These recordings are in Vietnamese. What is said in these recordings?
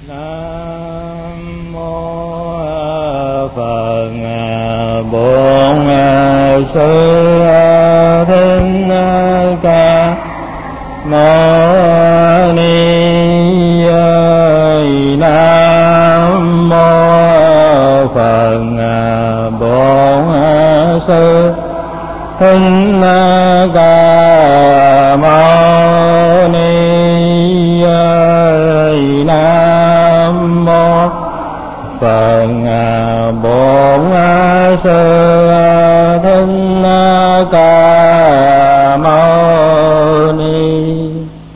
Nam mô Phật Bổn Sư Thích Ca Mâu Ni. Nam mô Phật Bổn Sư Thích Ca Mâu Ni. Nam mô Phật Bổn Sư Thích Ca Mâu Ni.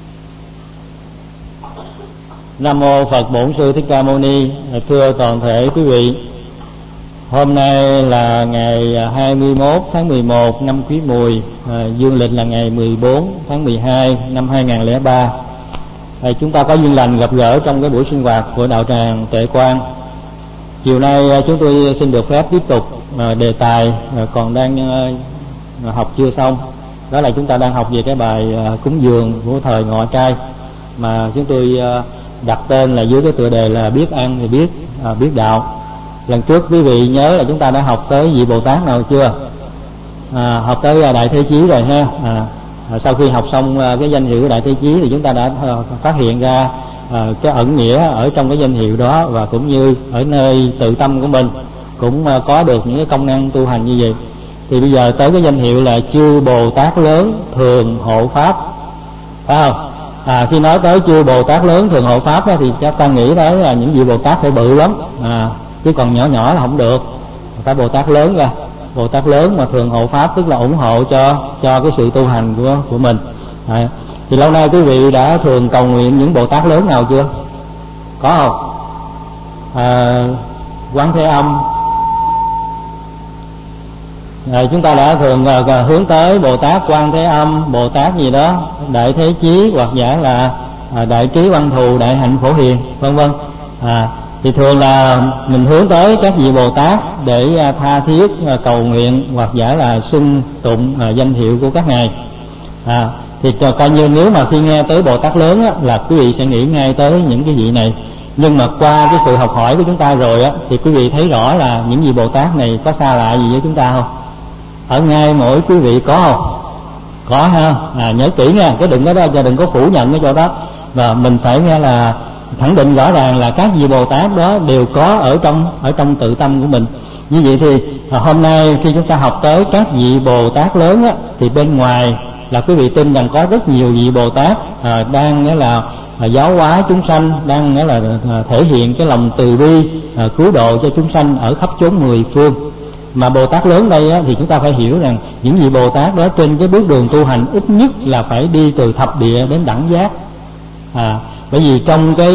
Nam mô Phật Bổn Sư Thích Ca Mâu Ni. Thưa toàn thể quý vị, hôm nay là ngày 21 tháng 11 năm Quý Mùi, dương lịch là ngày 14 tháng 12 năm 2003. Chúng ta có duyên lành gặp gỡ trong cái buổi sinh hoạt của đạo tràng Tuệ Quang. Chiều nay chúng tôi xin được phép tiếp tục đề tài còn đang học chưa xong. Đó là chúng ta đang học về cái bài cúng dường của thời Ngọ Trai, mà chúng tôi đặt tên là dưới cái tựa đề là biết ăn thì biết đạo. Lần trước quý vị nhớ là chúng ta đã học tới vị Bồ Tát nào chưa? Học tới Đại Thế Chí rồi ha. Sau khi học xong cái danh hiệu của Đại Thế Chí thì chúng ta đã phát hiện ra cái ẩn nghĩa ở trong cái danh hiệu đó, và cũng như ở nơi tự tâm của mình cũng có được những cái công năng tu hành như vậy. Thì bây giờ tới cái danh hiệu là Chư Bồ Tát Lớn Thường Hộ Pháp, phải không? Khi nói tới Chư Bồ Tát Lớn Thường Hộ Pháp thì chắc ta nghĩ tới là những vị Bồ Tát phải bự lắm, chứ còn nhỏ nhỏ là không được, phải Bồ Tát lớn ra. Bồ Tát lớn mà thường hộ pháp tức là ủng hộ cho cái sự tu hành của mình. Thì lâu nay quý vị đã thường cầu nguyện những Bồ Tát lớn nào chưa? Có không? Quán Thế Âm. Chúng ta đã thường hướng tới Bồ Tát Quan Thế Âm, Bồ Tát gì đó Đại Thế Chí, hoặc giả là Đại Trí Văn Thù, Đại Hạnh Phổ Hiền, vân vân. Thì thường là mình hướng tới các vị Bồ Tát để tha thiết cầu nguyện, hoặc giả là xưng tụng danh hiệu của các ngài. Thì coi như nếu mà khi nghe tới Bồ Tát lớn là quý vị sẽ nghĩ ngay tới những cái vị này. Nhưng mà qua cái sự học hỏi của chúng ta rồi thì quý vị thấy rõ là những vị Bồ Tát này có xa lạ gì với chúng ta không? Ở ngay mỗi quý vị có không? Có ha. Nhớ kỹ nha, cái đừng có đó, đừng có phủ nhận cái chỗ đó. Và mình phải nghe là khẳng định rõ ràng là các vị Bồ Tát đó đều có ở trong tự tâm của mình. Như vậy thì hôm nay khi chúng ta học tới các vị Bồ Tát lớn thì bên ngoài là quý vị tin rằng có rất nhiều vị Bồ Tát đang nghĩa là giáo hóa chúng sanh, đang nghĩa là thể hiện cái lòng từ bi cứu độ cho chúng sanh ở khắp chốn mười phương. Mà Bồ Tát lớn đây thì chúng ta phải hiểu rằng những vị Bồ Tát đó trên cái bước đường tu hành ít nhất là phải đi từ thập địa đến đẳng giác. Bởi vì trong cái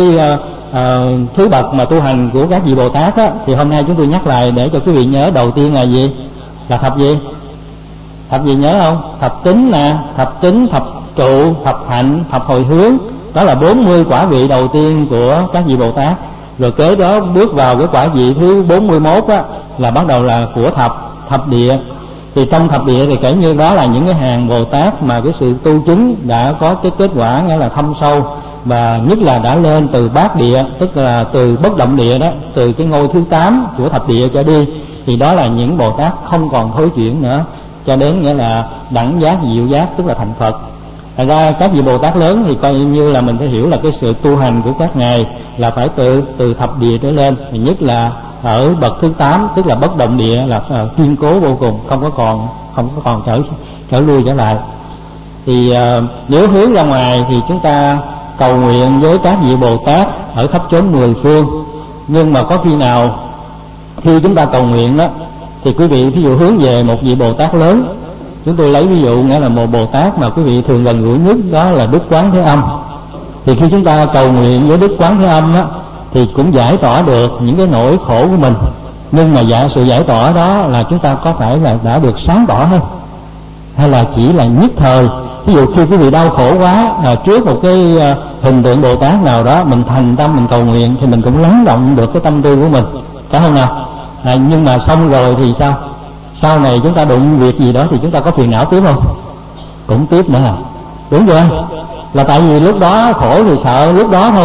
thứ bậc mà tu hành của các vị Bồ Tát thì hôm nay chúng tôi nhắc lại để cho quý vị nhớ. Đầu tiên là gì? Là thập gì? Thập gì nhớ không? Thập tính nè, thập tính, thập trụ, thập hạnh, thập hồi hướng. Đó là 40 quả vị đầu tiên của các vị Bồ Tát. Rồi kế đó bước vào cái quả vị thứ 41 là bắt đầu là của thập địa. Thì trong thập địa thì kể như đó là những cái hàng Bồ Tát mà cái sự tu chứng đã có cái kết quả nghĩa là thâm sâu, và nhất là đã lên từ bát địa, tức là từ bất động địa đó, từ cái ngôi thứ 8 của thập địa trở đi, thì đó là những Bồ Tát không còn thối chuyển nữa, cho đến nghĩa là đẳng giác, diệu giác, tức là thành Phật. Thật ra các vị Bồ Tát lớn thì coi như là mình phải hiểu là cái sự tu hành của các ngài là phải từ thập địa trở lên, nhất là ở bậc thứ 8 tức là bất động địa là kiên cố vô cùng, không có còn trở lui trở lại. Thì nếu hướng ra ngoài thì chúng ta cầu nguyện với các vị Bồ Tát ở khắp chốn mười phương. Nhưng mà có khi nào khi chúng ta cầu nguyện đó thì quý vị ví dụ hướng về một vị Bồ Tát lớn, chúng tôi lấy ví dụ nghĩa là một Bồ Tát mà quý vị thường gần gũi nhất đó là Đức Quán Thế Âm. Thì khi chúng ta cầu nguyện với Đức Quán Thế Âm thì cũng giải tỏa được những cái nỗi khổ của mình. Nhưng mà sự giải tỏa đó là chúng ta có phải là đã được sáng tỏ hơn, hay là chỉ là nhất thời? Ví dụ khi quý vị đau khổ quá trước một cái hình tượng Bồ Tát nào đó, mình thành tâm mình cầu nguyện thì mình cũng lắng động được cái tâm tư của mình, phải không nào? Nhưng mà xong rồi thì sao? Sau này chúng ta đụng việc gì đó thì chúng ta có phiền não tiếp không? Cũng tiếp nữa. Đúng chưa? Là tại vì lúc đó khổ thì sợ lúc đó thôi,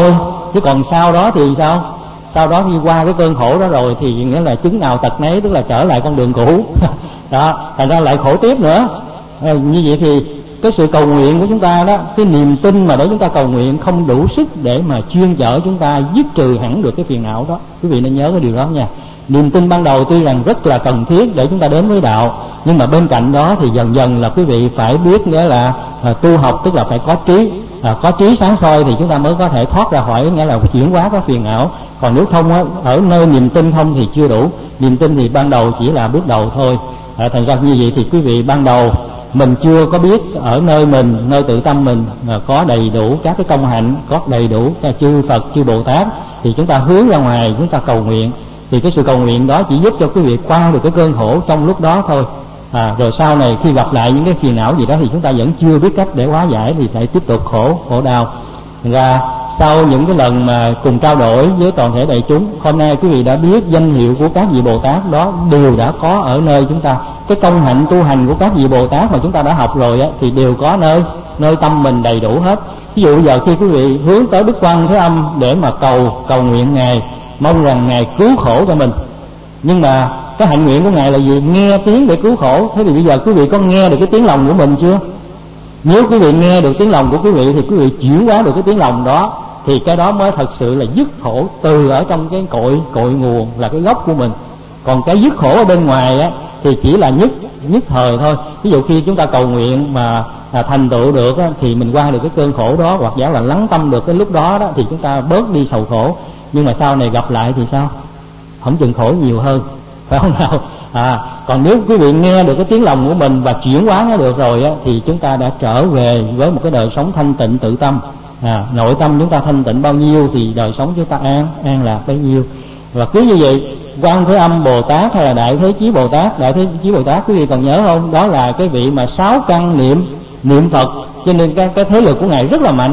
chứ còn sau đó thì sao? Sau đó khi qua cái cơn khổ đó rồi thì nghĩa là chứng nào tật nấy, tức là trở lại con đường cũ. Đó, thành ra lại khổ tiếp nữa. Như vậy thì cái sự cầu nguyện của chúng ta đó, cái niềm tin mà để chúng ta cầu nguyện không đủ sức để mà chuyên chở chúng ta dứt trừ hẳn được cái phiền não đó. Quý vị nên nhớ cái điều đó nha. Niềm tin ban đầu tuy rằng rất là cần thiết để chúng ta đến với đạo, nhưng mà bên cạnh đó thì dần dần là quý vị phải biết nghĩa là tu học, tức là phải có trí, có trí sáng soi thì chúng ta mới có thể thoát ra khỏi nghĩa là chuyển hóa các phiền não. Còn nếu không á, ở nơi niềm tin không thì chưa đủ. Niềm tin thì ban đầu chỉ là bước đầu thôi. Thành ra như vậy thì quý vị ban đầu mình chưa có biết ở nơi mình, nơi tự tâm mình có đầy đủ các cái công hạnh, có đầy đủ các chư Phật, chư Bồ Tát, thì chúng ta hướng ra ngoài, chúng ta cầu nguyện. Thì cái sự cầu nguyện đó chỉ giúp cho quý vị qua được cái cơn khổ trong lúc đó thôi. Rồi sau này khi gặp lại những cái phiền não gì đó thì chúng ta vẫn chưa biết cách để hóa giải, thì phải tiếp tục khổ đau. Thành ra sau những cái lần mà cùng trao đổi với toàn thể đại chúng, hôm nay quý vị đã biết danh hiệu của các vị Bồ Tát đó đều đã có ở nơi chúng ta. Cái công hạnh tu hành của các vị Bồ Tát mà chúng ta đã học rồi á, thì đều có nơi tâm mình đầy đủ hết. Ví dụ bây giờ khi quý vị hướng tới Đức Quan Thế Âm để mà cầu nguyện Ngài, mong rằng Ngài cứu khổ cho mình, nhưng mà cái hạnh nguyện của Ngài là gì? Nghe tiếng để cứu khổ. Thế thì bây giờ quý vị có nghe được cái tiếng lòng của mình chưa? Nếu quý vị nghe được tiếng lòng của quý vị thì quý vị chuyển hóa được cái tiếng lòng đó, thì cái đó mới thật sự là dứt khổ từ ở trong cái cội nguồn, là cái gốc của mình. Còn cái dứt khổ ở bên ngoài á thì chỉ là nhất thời thôi. Ví dụ khi chúng ta cầu nguyện mà thành tựu được á, thì mình qua được cái cơn khổ đó, hoặc giả là lắng tâm được cái lúc đó đó, thì chúng ta bớt đi sầu khổ. Nhưng mà sau này gặp lại thì sao? Không chừng khổ nhiều hơn, phải không nào? Còn nếu quý vị nghe được cái tiếng lòng của mình và chuyển hóa nó được rồi á, thì chúng ta đã trở về với một cái đời sống thanh tịnh tự tâm. Nội tâm chúng ta thanh tịnh bao nhiêu thì đời sống chúng ta an lạc bấy nhiêu. Và cứ như vậy, Quan Thế Âm Bồ Tát hay là Đại Thế Chí Bồ Tát, Đại Thế Chí Bồ Tát quý vị còn nhớ không? Đó là cái vị mà 6 căn niệm Phật, cho nên cái thế lực của Ngài rất là mạnh.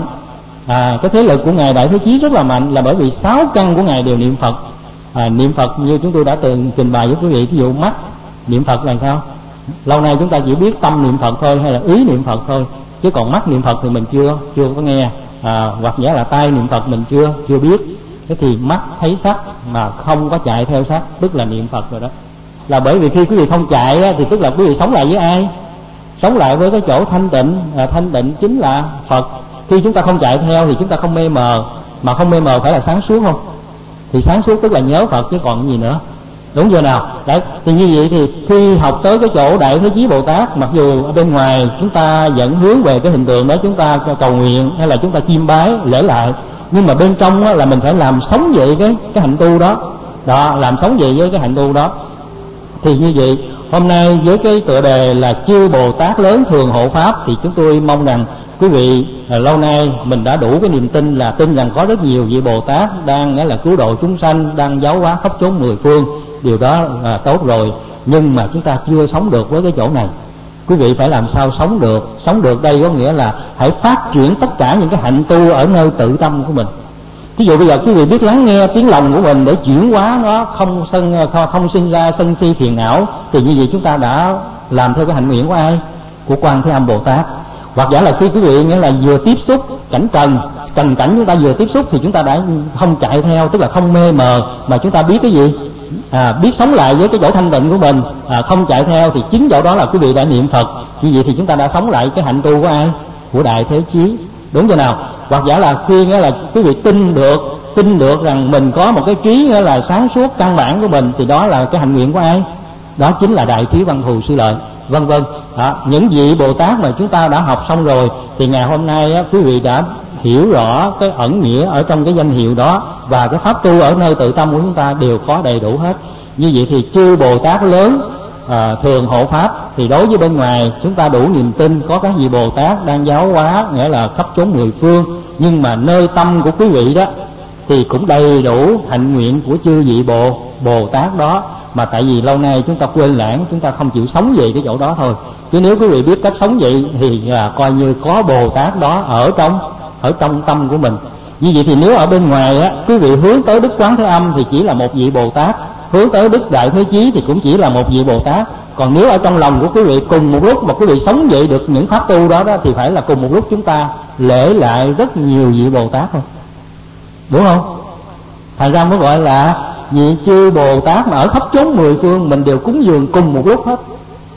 Cái thế lực của Ngài Đại Thế Chí rất là mạnh là bởi vì 6 căn của Ngài đều niệm Phật. Niệm Phật như chúng tôi đã từng trình bày với quý vị, ví dụ mắt niệm Phật là sao? Lâu nay chúng ta chỉ biết tâm niệm Phật thôi, hay là ý niệm Phật thôi, chứ còn mắt niệm Phật thì mình chưa có nghe. Hoặc giả là tai niệm Phật mình chưa biết. Thế thì mắt thấy sắc mà không có chạy theo sắc, tức là niệm Phật rồi đó. Là bởi vì khi quý vị không chạy á, thì tức là quý vị sống lại với ai? Sống lại với cái chỗ thanh tịnh. Thanh tịnh chính là Phật. Khi chúng ta không chạy theo thì chúng ta không mê mờ. Mà không mê mờ phải là sáng suốt không? Thì sáng suốt tức là nhớ Phật chứ còn gì nữa. Đúng chưa nào? Đấy, thì như vậy thì khi học tới cái chỗ Đại Thế Chí Bồ Tát, mặc dù ở bên ngoài chúng ta vẫn hướng về cái hình tượng đó, chúng ta cầu nguyện hay là chúng ta chiêm bái lễ lại, nhưng mà bên trong là mình phải làm sống dậy cái hạnh tu đó. Làm sống dậy với cái hạnh tu đó. Thì như vậy hôm nay với cái tựa đề là chư Bồ Tát lớn thường hộ pháp, thì chúng tôi mong rằng quý vị lâu nay mình đã đủ cái niềm tin, là tin rằng có rất nhiều vị Bồ Tát đang nghĩa là cứu độ chúng sanh, đang giáo hóa khắp chốn mười phương. Điều đó là tốt rồi, nhưng mà chúng ta chưa sống được với cái chỗ này. Quý vị phải làm sao sống được. Sống được đây có nghĩa là hãy phát triển tất cả những cái hạnh tu ở nơi tự tâm của mình. Ví dụ bây giờ quý vị biết lắng nghe tiếng lòng của mình để chuyển hóa nó, không sinh ra sân si phiền não, thì như vậy chúng ta đã làm theo cái hạnh nguyện của ai? Của Quan Thế Âm Bồ Tát. Hoặc giả là khi quý vị nghĩa là vừa tiếp xúc cảnh trần cảnh chúng ta vừa tiếp xúc thì chúng ta đã không chạy theo, tức là không mê mờ, mà chúng ta biết cái gì? Biết sống lại với cái chỗ thanh tịnh của mình, không chạy theo, thì chính chỗ đó là quý vị đã niệm Phật. Như vậy thì chúng ta đã sống lại cái hạnh tu của ai? Của Đại Thế Chí. Đúng chưa nào? Hoặc giả là khi nghĩa là quý vị tin được rằng mình có một cái trí nghĩa là sáng suốt căn bản của mình, thì đó là cái hạnh nguyện của ai? Đó chính là Đại Trí Văn Thù Sư Lợi, vân vân. Những vị Bồ Tát mà chúng ta đã học xong rồi, thì ngày hôm nay quý vị đã hiểu rõ cái ẩn nghĩa ở trong cái danh hiệu đó, và cái pháp tu ở nơi tự tâm của chúng ta đều có đầy đủ hết. Như vậy thì chư Bồ Tát lớn thường hộ pháp, thì đối với bên ngoài chúng ta đủ niềm tin có các vị Bồ Tát đang giáo hóa nghĩa là khắp chốn mười phương, nhưng mà nơi tâm của quý vị đó thì cũng đầy đủ hạnh nguyện của chư vị Bồ Tát đó. Mà tại vì lâu nay chúng ta quên lãng, chúng ta không chịu sống về cái chỗ đó thôi. Chứ nếu quý vị biết cách sống vậy thì coi như có Bồ Tát đó ở trong tâm của mình. Như vậy thì nếu ở bên ngoài á, quý vị hướng tới Đức Quán Thế Âm thì chỉ là một vị Bồ Tát, hướng tới Đức Đại Thế Chí thì cũng chỉ là một vị Bồ Tát. Còn nếu ở trong lòng của quý vị cùng một lúc mà quý vị sống dậy được những pháp tu đó thì phải là cùng một lúc chúng ta lễ lại rất nhiều vị Bồ Tát thôi. đúng không? Thành ra mới gọi là vị chư Bồ Tát mà ở khắp chốn mười phương mình đều cúng dường cùng một lúc hết.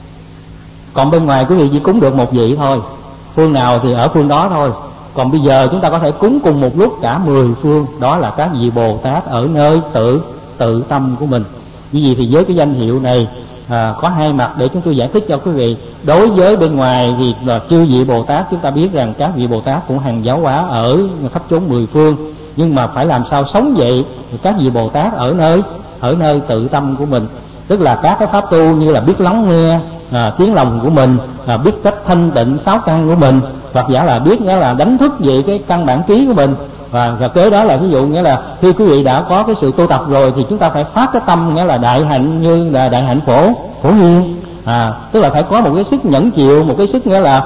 Còn bên ngoài quý vị chỉ cúng được một vị thôi, phương nào thì ở phương đó thôi. Còn bây giờ chúng ta có thể cúng cùng một lúc cả 10 phương, đó là các vị Bồ Tát ở nơi tự tâm của mình. Như vậy thì với cái danh hiệu này có hai mặt để chúng tôi giải thích cho quý vị. Đối với bên ngoài thì là chư vị Bồ Tát, chúng ta biết rằng các vị Bồ Tát cũng hằng giáo hóa ở khắp chốn mười phương, nhưng mà phải làm sao sống vậy các vị Bồ Tát ở nơi tự tâm của mình, tức là các cái pháp tu như là biết lắng nghe tiếng lòng của mình, biết cách thanh tịnh sáu căn của mình, hoặc giả là biết nghĩa là đánh thức về cái căn bản trí của mình. Và kế đó là ví dụ nghĩa là khi quý vị đã có cái sự tu tập rồi thì chúng ta phải phát cái tâm nghĩa là đại hạnh, như là đại hạnh phổ nhiên, tức là phải có một cái sức nhẫn chịu, một cái sức nghĩa là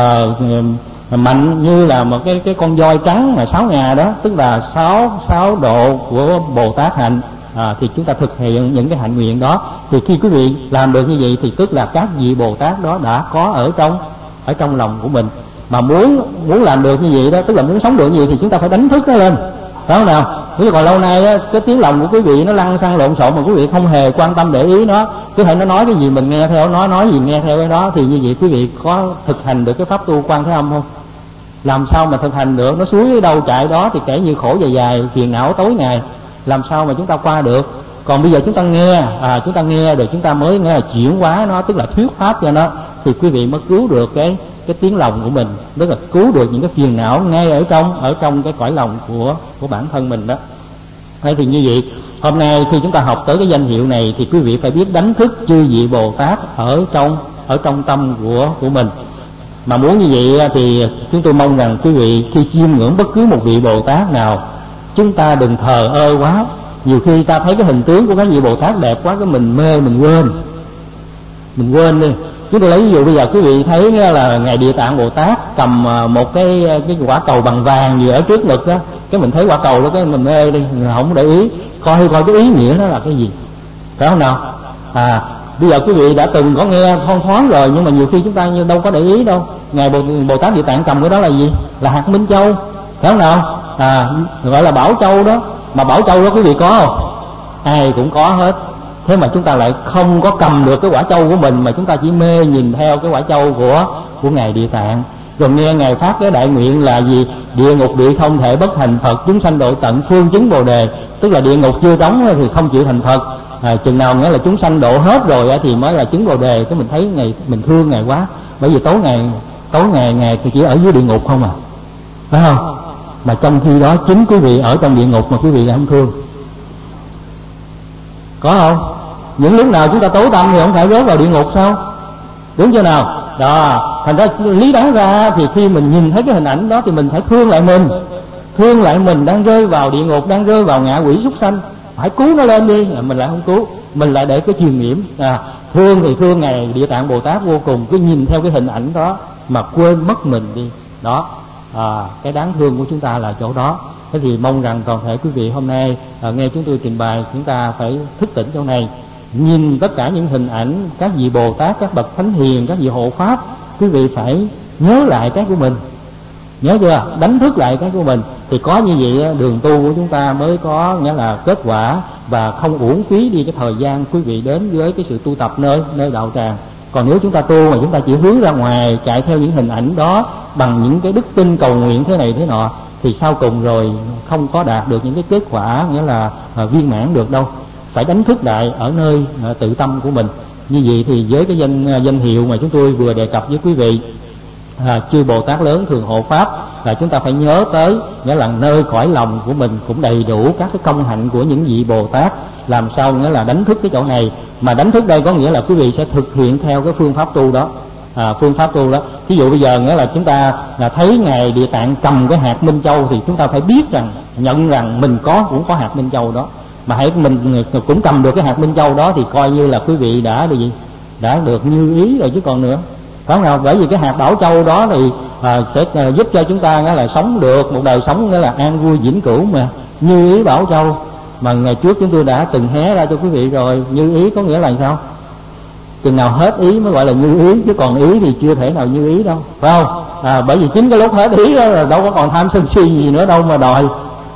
mạnh như là một cái con voi trắng mà 6 ngà đó, tức là sáu độ của Bồ Tát hạnh. Thì chúng ta thực hiện những cái hạnh nguyện đó, thì khi quý vị làm được như vậy thì tức là các vị Bồ Tát đó đã có ở trong lòng của mình. Mà muốn làm được như vậy đó, tức là muốn sống được như vậy thì chúng ta phải đánh thức nó lên, phải không nào? Nếu còn lâu nay á, cái tiếng lòng của quý vị nó lăn xăng lộn xộn mà quý vị không hề quan tâm để ý nó, cứ thể nó nói cái gì mình nghe theo, nói gì nghe theo cái đó, thì như vậy quý vị có thực hành được cái pháp tu Quan Thế Âm không? Làm sao mà thực hành được? Nó suối ở đâu chạy đó thì kể như khổ dài phiền não tối ngày, làm sao mà chúng ta qua được? Còn bây giờ chúng ta nghe rồi chúng ta mới nghe là chuyển hóa nó, tức là thuyết pháp cho nó, thì quý vị mới cứu được cái tiếng lòng của mình, tức là cứu được những cái phiền não ngay ở trong cái cõi lòng của bản thân mình đó. Thế thì như vậy, hôm nay khi chúng ta học tới cái danh hiệu này thì quý vị phải biết đánh thức chư vị Bồ Tát ở trong tâm của mình. Mà muốn như vậy thì chúng tôi mong rằng quý vị khi chiêm ngưỡng bất cứ một vị Bồ Tát nào, chúng ta đừng thờ ơ quá. Nhiều khi ta thấy cái hình tướng của các vị Bồ Tát đẹp quá, cái mình mê, mình quên đi. Chúng tôi lấy ví dụ bây giờ quý vị thấy là ngài Địa Tạng Bồ Tát cầm một cái quả cầu bằng vàng gì ở trước ngực đó, cái mình thấy quả cầu đó cái mình mê đi, mình không để ý coi cái ý nghĩa đó là cái gì, phải không nào? Bây giờ quý vị đã từng có nghe thoáng rồi, nhưng mà nhiều khi chúng ta đâu có để ý đâu. Ngài Bồ Tát Địa Tạng cầm cái đó là gì? Là hạt Minh Châu, phải không nào? Gọi là Bảo Châu đó. Mà Bảo Châu đó quý vị có không? Ai cũng có hết. Thế mà chúng ta lại không có cầm được cái quả châu của mình, mà chúng ta chỉ mê nhìn theo cái quả châu của ngài Địa Tạng. Rồi nghe ngài phát cái đại nguyện là gì? Địa ngục địa không thể bất thành Phật, chúng sanh độ tận phương chứng Bồ đề. Tức là địa ngục chưa đóng thì không chịu thành Phật, chừng nào nghĩa là chúng sanh độ hết rồi thì mới là chứng Bồ đề. Cái mình thấy ngài, mình thương ngài quá, bởi vì tối ngày ngài thì chỉ ở dưới địa ngục không phải không? Mà trong khi đó chính quý vị ở trong địa ngục mà quý vị lại không thương, có không? Những lúc nào chúng ta tối tâm thì không phải rớt vào địa ngục sao? Đúng chưa nào? Đó, thành ra lý đáng ra thì khi mình nhìn thấy cái hình ảnh đó thì mình phải thương lại mình đang rơi vào địa ngục, đang rơi vào ngạ quỷ súc sanh, phải cứu nó lên đi. Mình lại không cứu, mình lại để cái truyền nhiễm. Thương thì thương ngài Địa Tạng Bồ Tát vô cùng, cứ nhìn theo cái hình ảnh đó mà quên mất mình đi. Đó, cái đáng thương của chúng ta là chỗ đó. Thế thì mong rằng toàn thể quý vị hôm nay nghe chúng tôi trình bày, chúng ta phải thức tỉnh chỗ này, nhìn tất cả những hình ảnh các vị Bồ Tát, các bậc thánh hiền, các vị hộ pháp, quý vị phải nhớ lại cái của mình, nhớ chưa? Đánh thức lại cái của mình, thì có như vậy đường tu của chúng ta mới có nghĩa là kết quả, và không uổng phí đi cái thời gian quý vị đến với cái sự tu tập nơi đạo tràng. Còn nếu chúng ta tu mà chúng ta chỉ hướng ra ngoài, chạy theo những hình ảnh đó bằng những cái đức tin cầu nguyện thế này thế nọ, thì sau cùng rồi không có đạt được những cái kết quả nghĩa là viên mãn được đâu. Phải đánh thức lại ở nơi tự tâm của mình. Như vậy thì với cái danh hiệu mà chúng tôi vừa đề cập với quý vị, chư Bồ Tát lớn thường hộ pháp, là chúng ta phải nhớ tới nghĩa là nơi cõi lòng của mình cũng đầy đủ các cái công hạnh của những vị Bồ Tát. Làm sao nghĩa là đánh thức cái chỗ này, mà đánh thức đây có nghĩa là quý vị sẽ thực hiện theo cái phương pháp tu đó. Ví dụ bây giờ nghĩa là chúng ta thấy ngài Địa Tạng cầm cái hạt Minh Châu thì chúng ta phải biết rằng, nhận rằng mình cũng có hạt Minh Châu đó, mà hãy mình cũng cầm được cái hạt Minh Châu đó thì coi như là quý vị đã được như ý rồi chứ còn nữa, phải không nào? Bởi vì cái hạt Bảo Châu đó thì sẽ giúp cho chúng ta nghĩa là sống được một đời sống nghĩa là an vui vĩnh cửu, mà như ý Bảo Châu mà ngày trước chúng tôi đã từng hé ra cho quý vị rồi. Như ý có nghĩa là sao? Chừng nào hết ý mới gọi là như ý, chứ còn ý thì chưa thể nào như ý đâu, phải không? Bởi vì chính cái lúc hết ý đó là đâu có còn tham sân si gì nữa đâu mà đòi.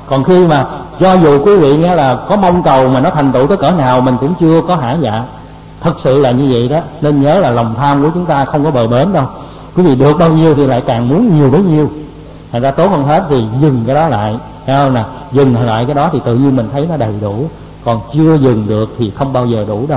Còn khi mà do dù quý vị nghĩa là có mong cầu mà nó thành tựu tới cỡ nào mình cũng chưa có hả dạ. Thật sự là như vậy đó. Nên nhớ là lòng tham của chúng ta không có bờ bến đâu. Quý vị được bao nhiêu thì lại càng muốn nhiều bấy nhiêu. Thành ra tốt hơn hết thì dừng cái đó lại, thấy không nè? Dừng lại cái đó thì tự nhiên mình thấy nó đầy đủ. Còn chưa dừng được thì không bao giờ đủ đâu.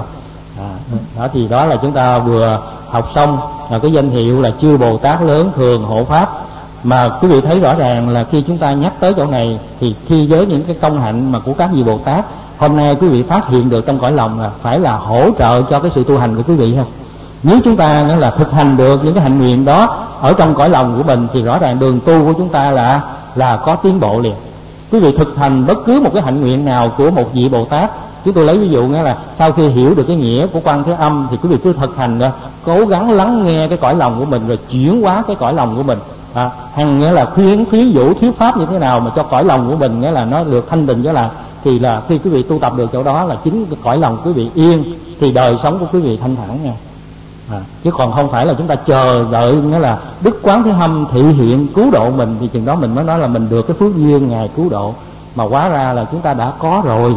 Đó thì đó là chúng ta vừa học xong cái danh hiệu là chư Bồ Tát lớn thường hộ pháp. Mà quý vị thấy rõ ràng là khi chúng ta nhắc tới chỗ này thì khi với những cái công hạnh mà của các vị Bồ Tát hôm nay quý vị phát hiện được trong cõi lòng là phải là hỗ trợ cho cái sự tu hành của quý vị không? Nếu chúng ta là thực hành được những cái hạnh nguyện đó ở trong cõi lòng của mình thì rõ ràng đường tu của chúng ta là có tiến bộ liền. Quý vị thực hành bất cứ một cái hạnh nguyện nào của một vị Bồ Tát, chúng tôi lấy ví dụ nghĩa là sau khi hiểu được cái nghĩa của Quan Thế Âm thì quý vị cứ thực hành ra, cố gắng lắng nghe cái cõi lòng của mình rồi chuyển hóa cái cõi lòng của mình. Hằng nghĩa là khuyến dụ thuyết pháp như thế nào mà cho cõi lòng của mình nghĩa là nó được thanh bình trở lại, thì là khi quý vị tu tập được chỗ đó là chính cái cõi lòng quý vị yên thì đời sống của quý vị thanh thản nha. Chứ còn không phải là chúng ta chờ đợi nghĩa là Đức Quán Thế Âm thị hiện cứu độ mình thì chừng đó mình mới nói là mình được cái phước duyên Ngài cứu độ, mà hóa ra là chúng ta đã có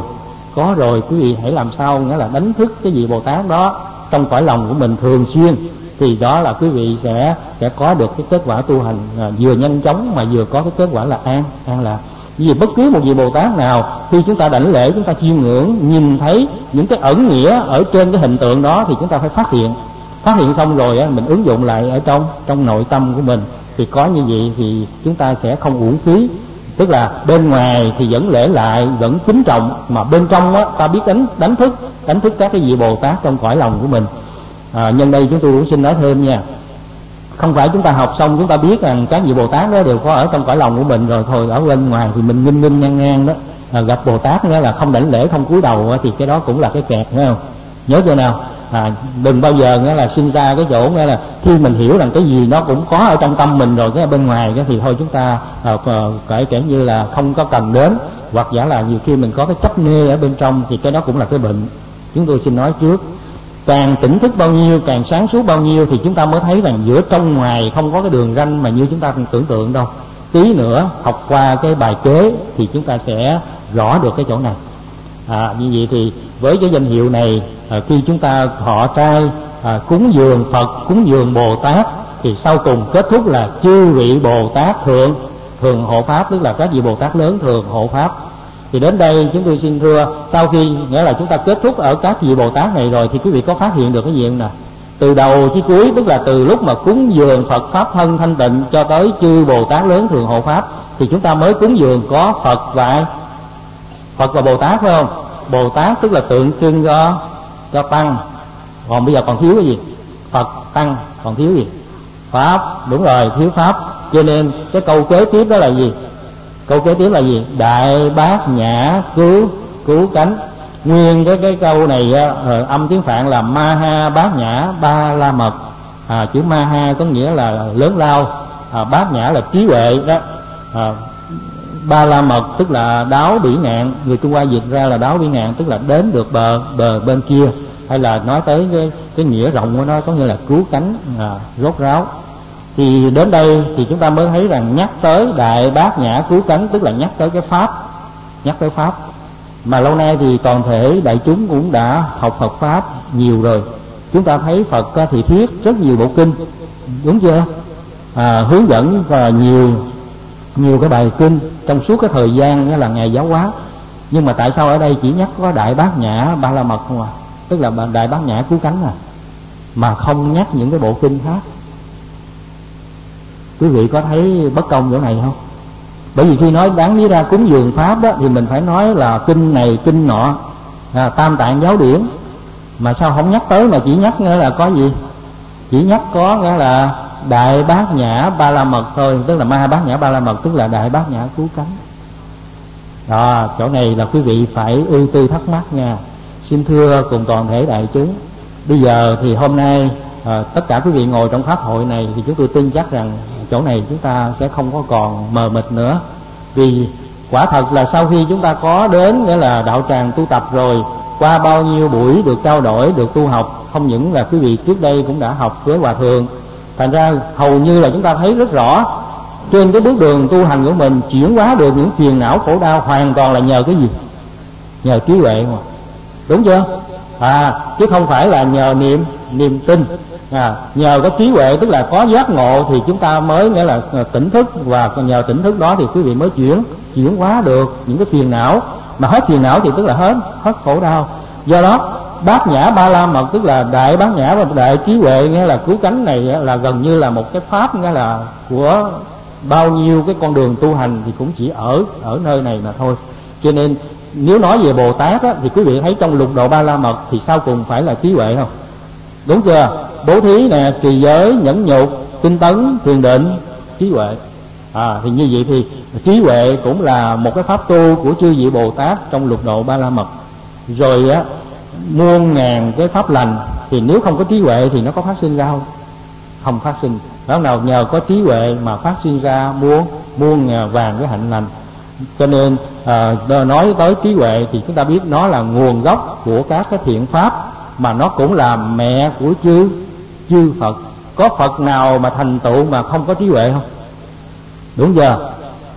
rồi. Quý vị hãy làm sao nghĩa là đánh thức cái vị Bồ Tát đó trong cõi lòng của mình thường xuyên, thì đó là quý vị sẽ có được cái kết quả tu hành vừa nhanh chóng mà vừa có cái kết quả là an lạc. Vì bất cứ một vị Bồ Tát nào khi chúng ta đảnh lễ, chúng ta chiêm ngưỡng, nhìn thấy những cái ẩn nghĩa ở trên cái hình tượng đó thì chúng ta phải phát hiện xong rồi mình ứng dụng lại ở trong nội tâm của mình, thì có như vậy thì chúng ta sẽ không uổng phí. Tức là bên ngoài thì vẫn lễ lại, vẫn kính trọng, mà bên trong ta biết đánh thức các cái vị Bồ Tát trong cõi lòng của mình. Nhân đây chúng tôi cũng xin nói thêm nha, không phải chúng ta học xong chúng ta biết rằng các vị Bồ Tát đó đều có ở trong cõi lòng của mình rồi thôi ở bên ngoài thì mình nghinh ngang đó, gặp Bồ Tát nghĩa là không đảnh lễ không cúi đầu thì cái đó cũng là cái kẹt, phải không? Nhớ chưa nào? Đừng bao giờ nghĩa là sinh ra cái chỗ nghĩa là khi mình hiểu rằng cái gì nó cũng có ở trong tâm mình rồi, cái bên ngoài cái thì thôi chúng ta kể như là không có cần đến, hoặc giả là nhiều khi mình có cái chấp nê ở bên trong thì cái đó cũng là cái bệnh. Chúng tôi xin nói trước, càng tỉnh thức bao nhiêu, càng sáng suốt bao nhiêu thì chúng ta mới thấy rằng giữa trong ngoài không có cái đường ranh mà như chúng ta tưởng tượng đâu. Tí nữa học qua cái bài kế thì chúng ta sẽ rõ được cái chỗ này. Như vậy thì với cái danh hiệu này, khi chúng ta thọ trai cúng dường Phật, cúng dường Bồ Tát thì sau cùng kết thúc là chư vị Bồ Tát thường hộ pháp, tức là các vị Bồ Tát lớn thường hộ pháp. Thì đến đây chúng tôi xin thưa, sau khi nghĩa là chúng ta kết thúc ở các vị Bồ Tát này rồi thì quý vị có phát hiện được cái gì không nào? Từ đầu chí cuối, tức là từ lúc mà cúng dường Phật Pháp thân thanh tịnh cho tới chư Bồ Tát lớn thường hộ pháp thì chúng ta mới cúng dường có Phật và Bồ Tát, phải không? Bồ Tát tức là tượng trưng cho tăng. Còn bây giờ còn thiếu cái gì? Phật, tăng, còn thiếu gì? Pháp, đúng rồi, thiếu Pháp. Cho nên cái câu kế tiếp đó là gì? Câu kế tiếp là gì? Đại bát nhã cứu cánh. Nguyên cái câu này âm tiếng Phạn là ma ha bát nhã ba la mật. Chữ ma ha có nghĩa là lớn lao, bát nhã là trí huệ đó, ba la mật tức là đáo bỉ ngạn. Người Trung Hoa dịch ra là đáo bỉ ngạn tức là đến được bờ bên kia, hay là nói tới cái nghĩa rộng của nó có nghĩa là cứu cánh, rốt ráo. Thì đến đây thì chúng ta mới thấy rằng nhắc tới đại bát nhã cứu cánh tức là nhắc tới cái pháp, mà lâu nay thì toàn thể đại chúng cũng đã học Phật pháp nhiều rồi. Chúng ta thấy Phật thì thuyết rất nhiều bộ kinh, đúng chưa? Hướng dẫn và nhiều cái bài kinh trong suốt cái thời gian đó là ngày giáo hóa. Nhưng mà tại sao ở đây chỉ nhắc có đại bát nhã ba la mật không tức là đại bát nhã cứu cánh mà không nhắc những cái bộ kinh khác? Quý vị có thấy bất công chỗ này không? Bởi vì khi nói đáng lý ra cúng dường pháp đó thì mình phải nói là kinh này kinh nọ, tam tạng giáo điển, mà sao không nhắc tới mà chỉ nhắc nghĩa là có gì? Chỉ nhắc có nghĩa là đại bát nhã ba la mật thôi, tức là ma bát nhã ba la mật tức là đại bát nhã cứu cánh. Đó, chỗ này là quý vị phải ưu tư thắc mắc nha. Xin thưa cùng toàn thể đại chúng, bây giờ thì hôm nay tất cả quý vị ngồi trong pháp hội này thì chúng tôi tin chắc rằng chỗ này chúng ta sẽ không có còn mờ mịt nữa. Vì quả thật là sau khi chúng ta có đến nghĩa là đạo tràng tu tập rồi, qua bao nhiêu buổi được trao đổi, được tu học, không những là quý vị trước đây cũng đã học với Hòa Thượng, thành ra hầu như là chúng ta thấy rất rõ trên cái bước đường tu hành của mình chuyển hóa được những phiền não khổ đau hoàn toàn là nhờ cái gì? Nhờ trí huệ mà, đúng chưa? Chứ không phải là nhờ niềm tin. Nhờ có trí huệ, tức là có giác ngộ thì chúng ta mới nghĩa là tỉnh thức, và nhờ tỉnh thức đó thì quý vị mới chuyển hóa được những cái phiền não. Mà hết phiền não thì tức là hết khổ đau. Do đó bát nhã ba la mật, tức là đại bát nhã và đại trí huệ, nghĩa là cứu cánh này là gần như là một cái pháp, nghĩa là của bao nhiêu cái con đường tu hành thì cũng chỉ ở nơi này mà thôi. Cho nên nếu nói về Bồ Tát á, thì quý vị thấy trong lục độ ba la mật thì sau cùng phải là trí huệ không? Đúng chưa? Bố thí nè, trì giới, nhẫn nhục, tinh tấn, thiền định, trí huệ. Thì như vậy thì trí huệ cũng là một cái pháp tu của chư vị Bồ Tát trong lục độ ba la mật. Rồi á, muôn ngàn cái pháp lành thì nếu không có trí huệ thì nó có phát sinh ra không? Không phát sinh. Đó nào nhờ có trí huệ mà phát sinh ra muôn ngàn vàng cái hạnh lành. Cho nên nói tới trí huệ thì chúng ta biết nó là nguồn gốc của các cái thiện pháp, mà nó cũng là mẹ của chư Phật. Có Phật nào mà thành tựu mà không có trí huệ không? Đúng chưa?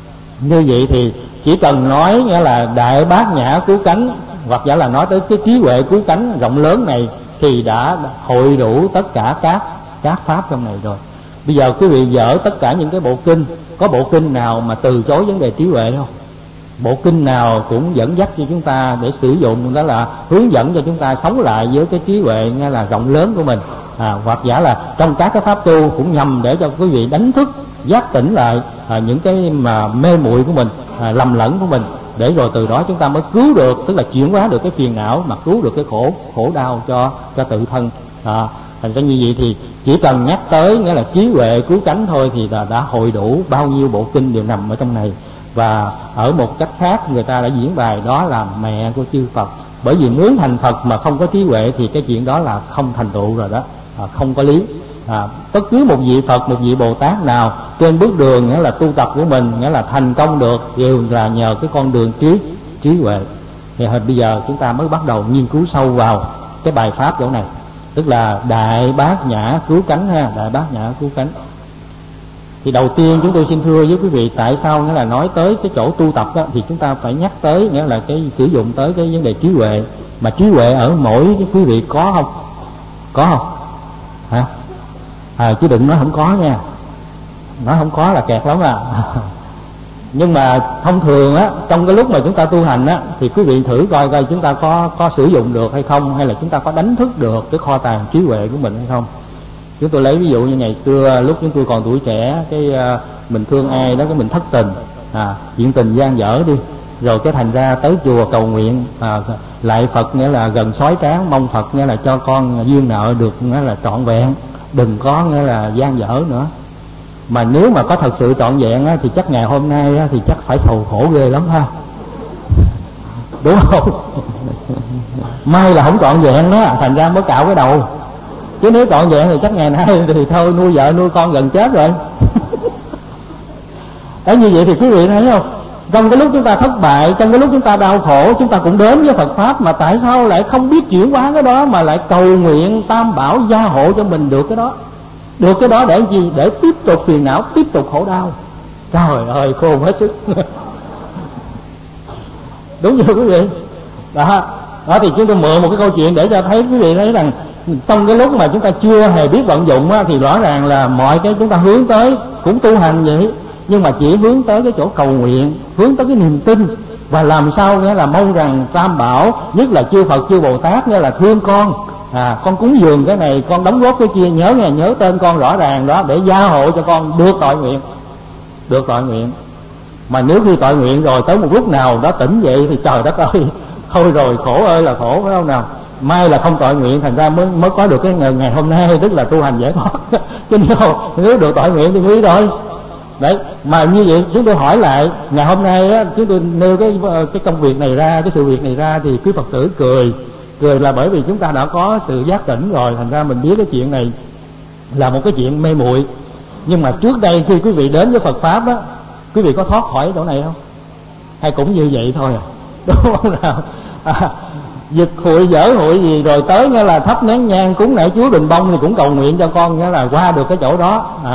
Như vậy thì chỉ cần nói nghĩa là đại bát nhã cứu cánh, hoặc giả là nói tới cái trí huệ cứu cánh rộng lớn này, thì đã hội đủ tất cả các pháp trong này rồi. Bây giờ quý vị dở tất cả những cái bộ kinh, có bộ kinh nào mà từ chối vấn đề trí huệ không? Bộ kinh nào cũng dẫn dắt cho chúng ta để sử dụng, đó là hướng dẫn cho chúng ta sống lại với cái trí huệ nghe là rộng lớn của mình. Hoặc giả là trong các cái pháp tu cũng nhằm để cho quý vị đánh thức, giác tỉnh lại những cái mà mê muội của mình, lầm lẫn của mình, để rồi từ đó chúng ta mới cứu được, tức là chuyển hóa được cái phiền não, mà cứu được cái khổ đau cho tự thân. Thành ra như vậy thì chỉ cần nhắc tới nghĩa là trí huệ cứu cánh thôi thì đã hội đủ bao nhiêu bộ kinh đều nằm ở trong này. Và ở một cách khác người ta đã diễn bài đó là mẹ của chư Phật. Bởi vì muốn thành Phật mà không có trí huệ thì cái chuyện đó là không thành tựu rồi đó, không có lý. Bất cứ một vị Phật, một vị Bồ Tát nào trên bước đường nghĩa là tu tập của mình nghĩa là thành công được đều là nhờ cái con đường trí huệ. Thì bây giờ chúng ta mới bắt đầu nghiên cứu sâu vào cái bài pháp chỗ này, tức là đại bát nhã cứu cánh ha, đại bát nhã cứu cánh. Thì đầu tiên chúng tôi xin thưa với quý vị, tại sao nghĩa là nói tới cái chỗ tu tập đó, thì chúng ta phải nhắc tới nghĩa là cái sử dụng tới cái vấn đề trí huệ. Mà trí huệ ở mỗi cái quý vị có không? Có không? Chứ đừng nói không có nha, nói không có là kẹt lắm Nhưng mà thông thường á, trong cái lúc mà chúng ta tu hành á, thì quý vị thử coi chúng ta có sử dụng được hay không, hay là chúng ta có đánh thức được cái kho tàng trí huệ của mình hay không. Chúng tôi lấy ví dụ như ngày xưa lúc chúng tôi còn tuổi trẻ, cái mình thương ai đó, cái mình thất tình, chuyện tình gian dở đi, rồi cái thành ra tới chùa cầu nguyện, lại Phật nghĩa là gần sói tráng, mong Phật nghĩa là cho con duyên nợ được nghĩa là trọn vẹn, đừng có nghĩa là gian dở nữa. Mà nếu mà có thật sự trọn vẹn á, thì chắc ngày hôm nay á, thì chắc phải sầu khổ ghê lắm ha, đúng không? May là không trọn vẹn đó, thành ra mới cạo cái đầu. Chứ nếu trọn vẹn thì chắc ngày nay thì thôi nuôi vợ nuôi con gần chết rồi. Như vậy thì quý vị thấy không, trong cái lúc chúng ta thất bại, trong cái lúc chúng ta đau khổ, chúng ta cũng đến với Phật Pháp, mà tại sao lại không biết chuyển hóa cái đó, mà lại cầu nguyện Tam Bảo gia hộ cho mình được cái đó. Được cái đó để gì? Để tiếp tục phiền não, tiếp tục khổ đau. Trời ơi, khôn hết sức. Đúng chưa quý vị? Đó thì chúng tôi mượn một cái câu chuyện để cho thấy quý vị thấy rằng trong cái lúc mà chúng ta chưa hề biết vận dụng á, thì rõ ràng là mọi cái chúng ta hướng tới cũng tu hành vậy, nhưng mà chỉ hướng tới cái chỗ cầu nguyện, hướng tới cái niềm tin, và làm sao nghĩa là mong rằng Tam Bảo, nhất là chư Phật chư Bồ Tát nghĩa là thương con, con cúng dường cái này, con đóng góp cái kia, nhớ tên con rõ ràng đó, để gia hộ cho con được tội nguyện, được tội nguyện. Mà nếu khi tội nguyện rồi tới một lúc nào đó tỉnh dậy thì trời đất ơi, thôi rồi khổ ơi là khổ, phải không nào? May là không tội nguyện, thành ra mới có được cái ngày hôm nay, tức là tu hành giải thoát. Chứ nếu được tội nguyện thì nguy rồi. Đấy, mà như vậy chúng tôi hỏi lại, ngày hôm nay á, chúng tôi nêu cái công việc này ra, cái sự việc này ra, thì quý Phật tử cười là bởi vì chúng ta đã có sự giác tỉnh rồi, thành ra mình biết cái chuyện này là một cái chuyện mê muội. Nhưng mà trước đây khi quý vị đến với Phật Pháp á, quý vị có thoát khỏi chỗ này không? Hay cũng như vậy thôi đúng không nào? Giật hụi dở hụi gì rồi tới nghĩa là thắp nén nhang cúng nể Chúa Bình Bông thì cũng cầu nguyện cho con nghĩa là qua được cái chỗ đó.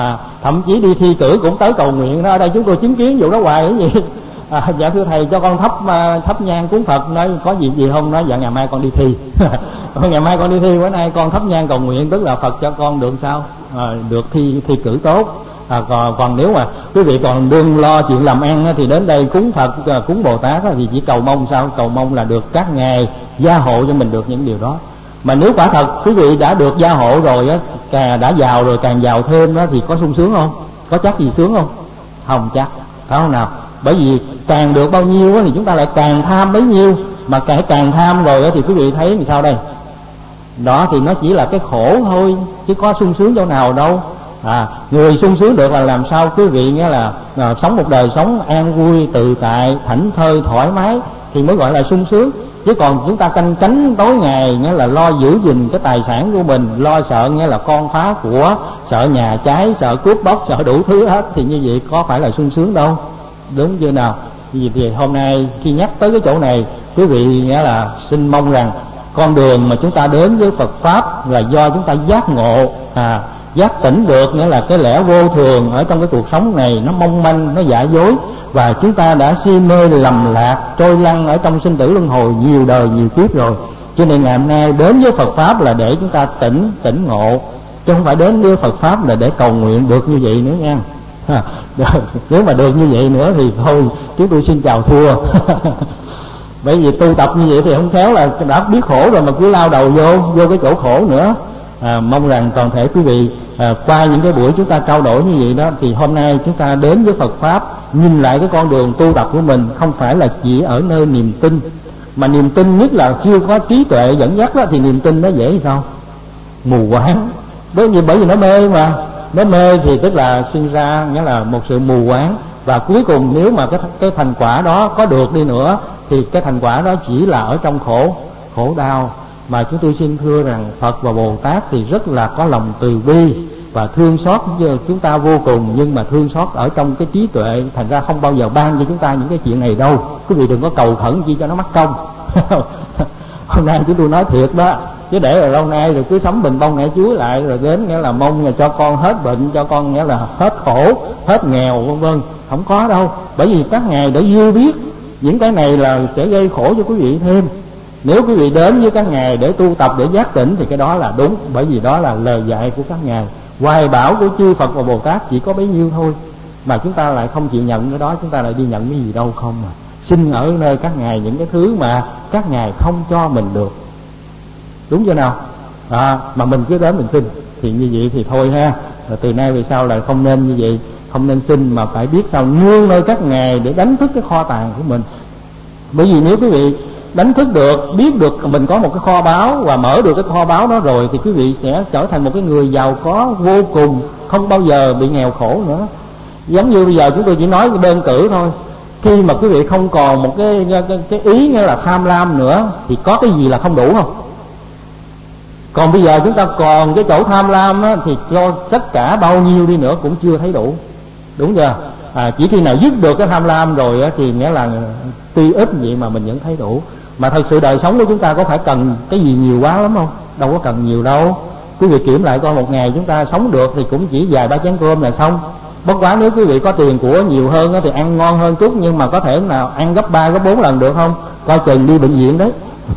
thậm chí đi thi cử cũng tới cầu nguyện đó. Ở đây chúng tôi chứng kiến vụ đó hoài cái gì. Dạ thưa thầy, cho con thắp nhang cúng Phật. Nói có gì không? Nói dạ ngày mai con đi thi. Ngày mai con đi thi, bữa nay con thắp nhang cầu nguyện, tức là Phật cho con được sao? Được thi cử tốt. Còn nếu mà quý vị còn đương lo chuyện làm ăn thì đến đây cúng Phật, cúng Bồ Tát thì chỉ cầu mong sao? Cầu mong là được các ngài gia hộ cho mình được những điều đó. Mà nếu quả thật quý vị đã được gia hộ rồi á, đã giàu rồi càng giàu thêm đó, thì có sung sướng không? Có chắc gì sướng không? Không chắc, phải không nào? Bởi vì càng được bao nhiêu thì chúng ta lại càng tham bấy nhiêu. Mà càng tham rồi thì quý vị thấy làm sao đây? Đó thì nó chỉ là cái khổ thôi, chứ có sung sướng chỗ nào đâu. Người sung sướng được là làm sao quý vị, nghĩa là sống một đời sống an vui tự tại, thảnh thơi thoải mái thì mới gọi là sung sướng. Chứ còn chúng ta canh cánh tối ngày, nghĩa là lo giữ gìn cái tài sản của mình, lo sợ nghĩa là con phá của, sợ nhà cháy, sợ cướp bóc, sợ đủ thứ hết, thì như vậy có phải là sung sướng đâu, đúng chưa nào? Vì thì hôm nay khi nhắc tới cái chỗ này, quý vị nghĩa là xin mong rằng con đường mà chúng ta đến với Phật pháp là do chúng ta giác ngộ, giác tỉnh được, nghĩa là cái lẽ vô thường ở trong cái cuộc sống này nó mong manh, nó giả dối, và chúng ta đã si mê lầm lạc trôi lăn ở trong sinh tử luân hồi nhiều đời nhiều kiếp rồi. Cho nên ngày hôm nay đến với Phật pháp là để chúng ta tỉnh ngộ, chứ không phải đến với Phật pháp là để cầu nguyện được như vậy nữa nha. Nếu mà được như vậy nữa thì thôi chúng tôi xin chào thua. Bởi vì tu tập như vậy thì không khéo là đã biết khổ rồi mà cứ lao đầu vô cái chỗ khổ nữa. Mong rằng toàn thể quý vị qua những cái buổi chúng ta trao đổi như vậy đó, thì hôm nay chúng ta đến với Phật pháp, nhìn lại cái con đường tu tập của mình không phải là chỉ ở nơi niềm tin, mà niềm tin nhất là chưa có trí tuệ dẫn dắt đó, thì niềm tin nó dễ sao? Mù quáng. Bởi vì nó mê mà, nó mê thì tức là sinh ra nghĩa là một sự mù quáng, và cuối cùng nếu mà cái thành quả đó có được đi nữa thì cái thành quả đó chỉ là ở trong khổ đau. Mà chúng tôi xin thưa rằng Phật và Bồ Tát thì rất là có lòng từ bi và thương xót chúng ta vô cùng, nhưng mà thương xót ở trong cái trí tuệ, thành ra không bao giờ ban cho chúng ta những cái chuyện này đâu. Quý vị đừng có cầu khẩn chi cho nó mắc công. Hôm nay chúng tôi nói thiệt đó, chứ để rồi lâu nay rồi cứ sống bình bông ngã chuối lại, rồi đến nghĩa là mong là cho con hết bệnh, cho con nghĩa là hết khổ, hết nghèo vân vân. Không có đâu, bởi vì các ngài đã dư biết những cái này là sẽ gây khổ cho quý vị thêm. Nếu quý vị đến với các ngài để tu tập, để giác tỉnh thì cái đó là đúng, bởi vì đó là lời dạy của các ngài. Hoài bão của chư Phật và Bồ Tát chỉ có bấy nhiêu thôi, mà chúng ta lại không chịu nhận cái đó, chúng ta lại đi nhận cái gì đâu không mà. Xin ở nơi các ngài những cái thứ mà các ngài không cho mình được, đúng chưa nào? Mà mình cứ đến mình xin thì như vậy thì thôi ha. Rồi từ nay về sau là không nên như vậy, không nên xin mà phải biết sao nương nơi các ngài để đánh thức cái kho tàng của mình. Bởi vì nếu quý vị đánh thức được, biết được mình có một cái kho báu và mở được cái kho báu đó rồi, thì quý vị sẽ trở thành một cái người giàu có vô cùng, không bao giờ bị nghèo khổ nữa. Giống như bây giờ chúng tôi chỉ nói cái đơn cử thôi, khi mà quý vị không còn một cái ý nghĩa là tham lam nữa thì có cái gì là không đủ không? Còn bây giờ chúng ta còn cái chỗ tham lam á, thì cho tất cả bao nhiêu đi nữa cũng chưa thấy đủ, đúng chưa? Chỉ khi nào dứt được cái tham lam rồi á, thì nghĩa là tuy ít vậy mà mình vẫn thấy đủ. Mà thật sự đời sống của chúng ta có phải cần cái gì nhiều quá lắm không? Đâu có cần nhiều đâu. Quý vị kiểm lại coi, một ngày chúng ta sống được thì cũng chỉ vài ba chén cơm là xong. Bất quá nếu quý vị có tiền của nhiều hơn đó, thì ăn ngon hơn chút, nhưng mà có thể nào ăn gấp 3 gấp 4 lần được không? Coi chừng đi bệnh viện đấy.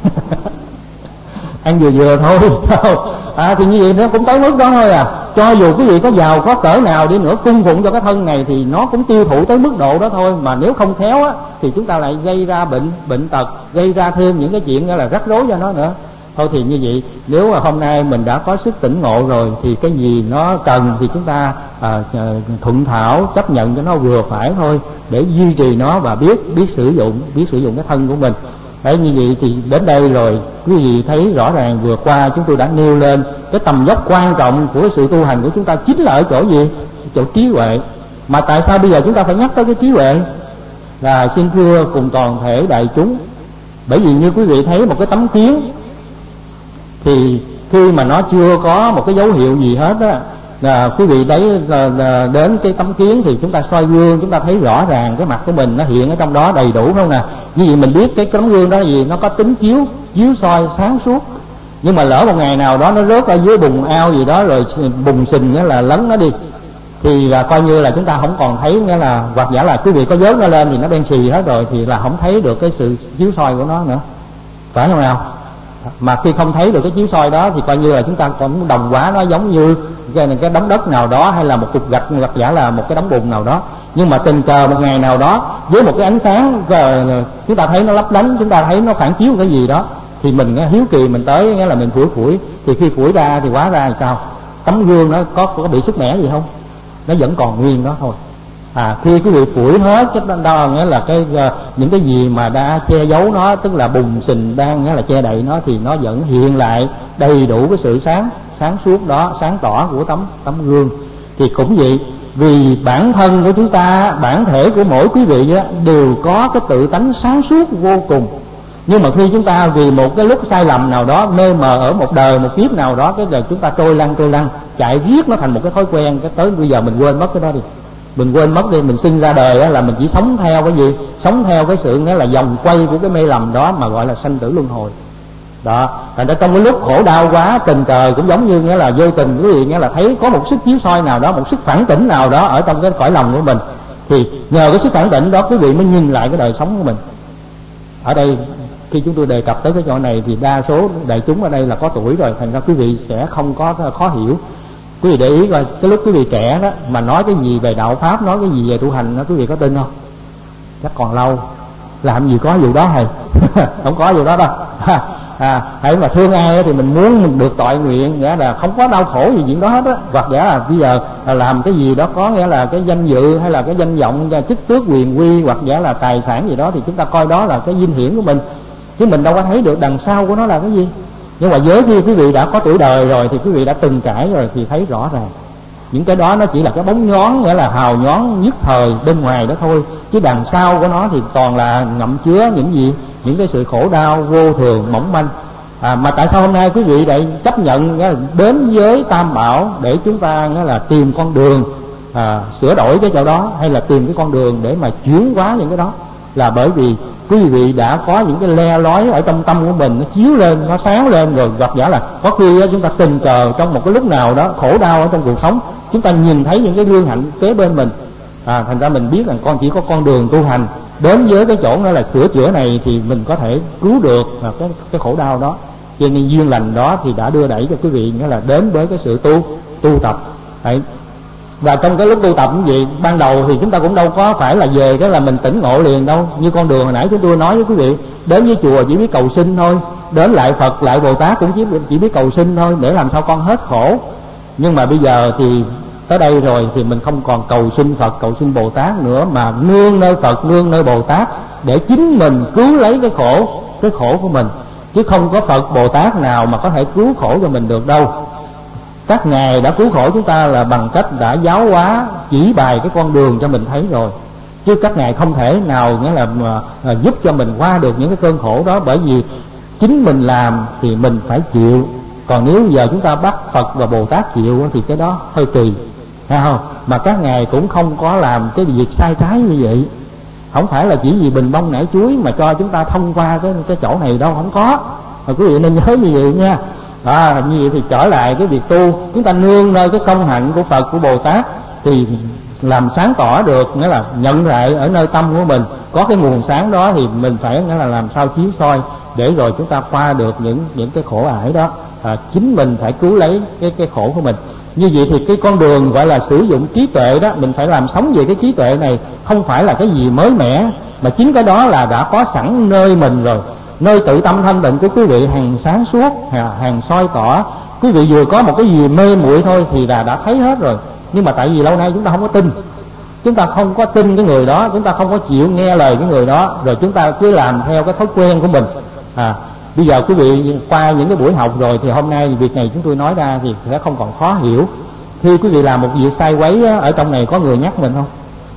Ăn vừa thôi. Thì như vậy nó cũng tới mức đó thôi à. Cho dù quý vị có giàu có cỡ nào đi nữa, cung phụng cho cái thân này thì nó cũng tiêu thụ tới mức độ đó thôi. Mà nếu không khéo á, thì chúng ta lại gây ra bệnh tật, gây ra thêm những cái chuyện là rắc rối cho nó nữa. Thôi thì như vậy, nếu mà hôm nay mình đã có sức tỉnh ngộ rồi thì cái gì nó cần thì chúng ta thuận thảo chấp nhận cho nó vừa phải thôi, để duy trì nó và biết sử dụng cái thân của mình. Đấy, như vậy thì đến đây rồi quý vị thấy rõ ràng vừa qua chúng tôi đã nêu lên cái tầm dốc quan trọng của cái sự tu hành của chúng ta chính là ở chỗ gì? Chỗ trí huệ. Mà tại sao bây giờ chúng ta phải nhắc tới cái trí huệ? Là xin thưa cùng toàn thể đại chúng, bởi vì như quý vị thấy một cái tấm kiến thì khi mà nó chưa có một cái dấu hiệu gì hết á, là quý vị đấy là đến cái tấm kiến thì chúng ta soi gương, chúng ta thấy rõ ràng cái mặt của mình nó hiện ở trong đó đầy đủ không nè. Như vậy mình biết cái tấm gương đó là gì, nó có tính chiếu soi sáng suốt. Nhưng mà lỡ một ngày nào đó nó rớt ở dưới bùn ao gì đó rồi bùn sình là lấn nó đi, thì là coi như là chúng ta không còn thấy, nghĩa là hoặc giả là quý vị có vớt nó lên thì nó đen xì hết rồi, thì là không thấy được cái sự chiếu soi của nó nữa, phải không nào? Mà khi không thấy được cái chiếu soi đó thì coi như là chúng ta còn đồng hóa nó giống như cái đống đất nào đó, hay là một cục gạch, hoặc giả là một cái đống bùn nào đó. Nhưng mà tình cờ một ngày nào đó với một cái ánh sáng chúng ta thấy nó lấp lánh, chúng ta thấy nó phản chiếu cái gì đó, thì mình hiếu kỳ mình tới, nghĩa là mình phủi, thì khi phủi ra thì hóa ra là sao? Tấm gương nó có bị sứt mẻ gì không? Nó vẫn còn nguyên đó thôi. Khi quý vị phủi hết cái đó, nghĩa là những cái gì mà đã che giấu nó, tức là bùn xình đang nghĩa là che đậy nó, thì nó vẫn hiện lại đầy đủ cái sự sáng suốt đó, sáng tỏ của tấm gương. Thì cũng vậy, vì bản thân của chúng ta, bản thể của mỗi quý vị đó, đều có cái tự tánh sáng suốt vô cùng. Nhưng mà khi chúng ta vì một cái lúc sai lầm nào đó, mê mờ ở một đời, một kiếp nào đó, cái đời chúng ta trôi lăn chạy riết nó thành một cái thói quen, cái tới bây giờ mình quên mất cái đó đi. Mình quên mất đi, mình sinh ra đời đó là mình chỉ sống theo cái gì? Sống theo cái sự nghĩa là vòng quay của cái mê lầm đó, mà gọi là sanh tử luân hồi. Đó, thành ra trong cái lúc khổ đau quá, tình cờ cũng giống như nghĩa là vô tình quý vị nghĩa là thấy có một sức chiếu soi nào đó, một sức phản tỉnh nào đó ở trong cái cõi lòng của mình, thì nhờ cái sức phản tỉnh đó quý vị mới nhìn lại cái đời sống của mình. Ở đây khi chúng tôi đề cập tới cái chỗ này thì đa số đại chúng ở đây là có tuổi rồi, thành ra quý vị sẽ không có khó hiểu. Quý vị để ý coi, cái lúc quý vị trẻ đó mà nói cái gì về đạo pháp, nói cái gì về tu hành đó, quý vị có tin không? Chắc còn lâu. Làm gì có vụ đó hay không có vụ đó đâu. Hãy mà thương ai thì mình muốn mình được tội nguyện, nghĩa là không có đau khổ gì chuyện đó hết á. Hoặc giả là bây giờ làm cái gì đó có nghĩa là cái danh dự, hay là cái danh vọng, chức tước quyền quy, hoặc giả là tài sản gì đó, thì chúng ta coi đó là cái vinh hiển của mình, chứ mình đâu có thấy được đằng sau của nó là cái gì. Nhưng mà với khi quý vị đã có tuổi đời rồi thì quý vị đã từng trải rồi thì thấy rõ ràng những cái đó nó chỉ là cái bóng nhón, nghĩa là hào nhón nhất thời bên ngoài đó thôi, chứ đằng sau của nó thì toàn là ngậm chứa những gì? Những cái sự khổ đau vô thường mỏng manh. Mà tại sao hôm nay quý vị lại chấp nhận nghĩa là đến với Tam Bảo để chúng ta nghĩa là tìm con đường sửa đổi cái chỗ đó, hay là tìm cái con đường để mà chuyển hóa những cái đó? Là bởi vì quý vị đã có những cái le lói ở trong tâm của mình, nó chiếu lên, nó sáng lên rồi. Gặp giả là có khi chúng ta tình cờ trong một cái lúc nào đó khổ đau ở trong cuộc sống, chúng ta nhìn thấy những cái gương hạnh kế bên mình, thành ra mình biết rằng con chỉ có con đường tu hành đến với cái chỗ đó là sửa chữa này thì mình có thể cứu được cái khổ đau đó. Cho nên duyên lành đó thì đã đưa đẩy cho quý vị nghĩa là đến với cái sự tu tập. Đấy. Và trong cái lúc tu tập như vậy, ban đầu thì chúng ta cũng đâu có phải là về cái là mình tỉnh ngộ liền đâu. Như con đường hồi nãy chúng tôi nói với quý vị, đến với chùa chỉ biết cầu sinh thôi, đến lại Phật lại Bồ Tát cũng chỉ biết cầu sinh thôi, để làm sao con hết khổ. Nhưng mà bây giờ thì tới đây rồi thì mình không còn cầu sinh Phật, cầu sinh Bồ Tát nữa, mà nương nơi Phật, nương nơi Bồ Tát để chính mình cứu lấy cái khổ của mình, chứ không có Phật Bồ Tát nào mà có thể cứu khổ cho mình được đâu. Các ngài đã cứu khổ chúng ta là bằng cách đã giáo hóa, chỉ bài cái con đường cho mình thấy rồi, chứ các ngài không thể nào nghĩa là giúp cho mình qua được những cái cơn khổ đó, bởi vì chính mình làm thì mình phải chịu. Còn nếu giờ chúng ta bắt Phật và Bồ Tát chịu thì cái đó hơi kỳ, thấy không? Mà các ngài cũng không có làm cái việc sai trái như vậy. Không phải là chỉ vì bình bông nải chuối mà cho chúng ta thông qua cái chỗ này đâu, không có. Mà quý vị nên nhớ như vậy nha. Như vậy thì trở lại cái việc tu, chúng ta nương nơi cái công hạnh của Phật, của Bồ Tát thì làm sáng tỏ được, nghĩa là nhận lại ở nơi tâm của mình có cái nguồn sáng đó, thì mình phải nghĩa là làm sao chiếu soi để rồi chúng ta qua được những cái khổ ải đó. Chính mình phải cứu lấy cái khổ của mình. Như vậy thì cái con đường gọi là sử dụng trí tuệ đó, mình phải làm sống về cái trí tuệ này, không phải là cái gì mới mẻ, mà chính cái đó là đã có sẵn nơi mình rồi. Nơi tự tâm thanh tịnh của quý vị hàng sáng suốt, hàng soi tỏ. Quý vị vừa có một cái gì mê muội thôi thì là đã thấy hết rồi. Nhưng mà tại vì lâu nay chúng ta không có tin, chúng ta không có tin cái người đó, chúng ta không có chịu nghe lời cái người đó, rồi chúng ta cứ làm theo cái thói quen của mình. Bây giờ quý vị qua những cái buổi học rồi thì hôm nay việc này chúng tôi nói ra thì sẽ không còn khó hiểu. Khi quý vị làm một việc sai quấy ở trong này có người nhắc mình không?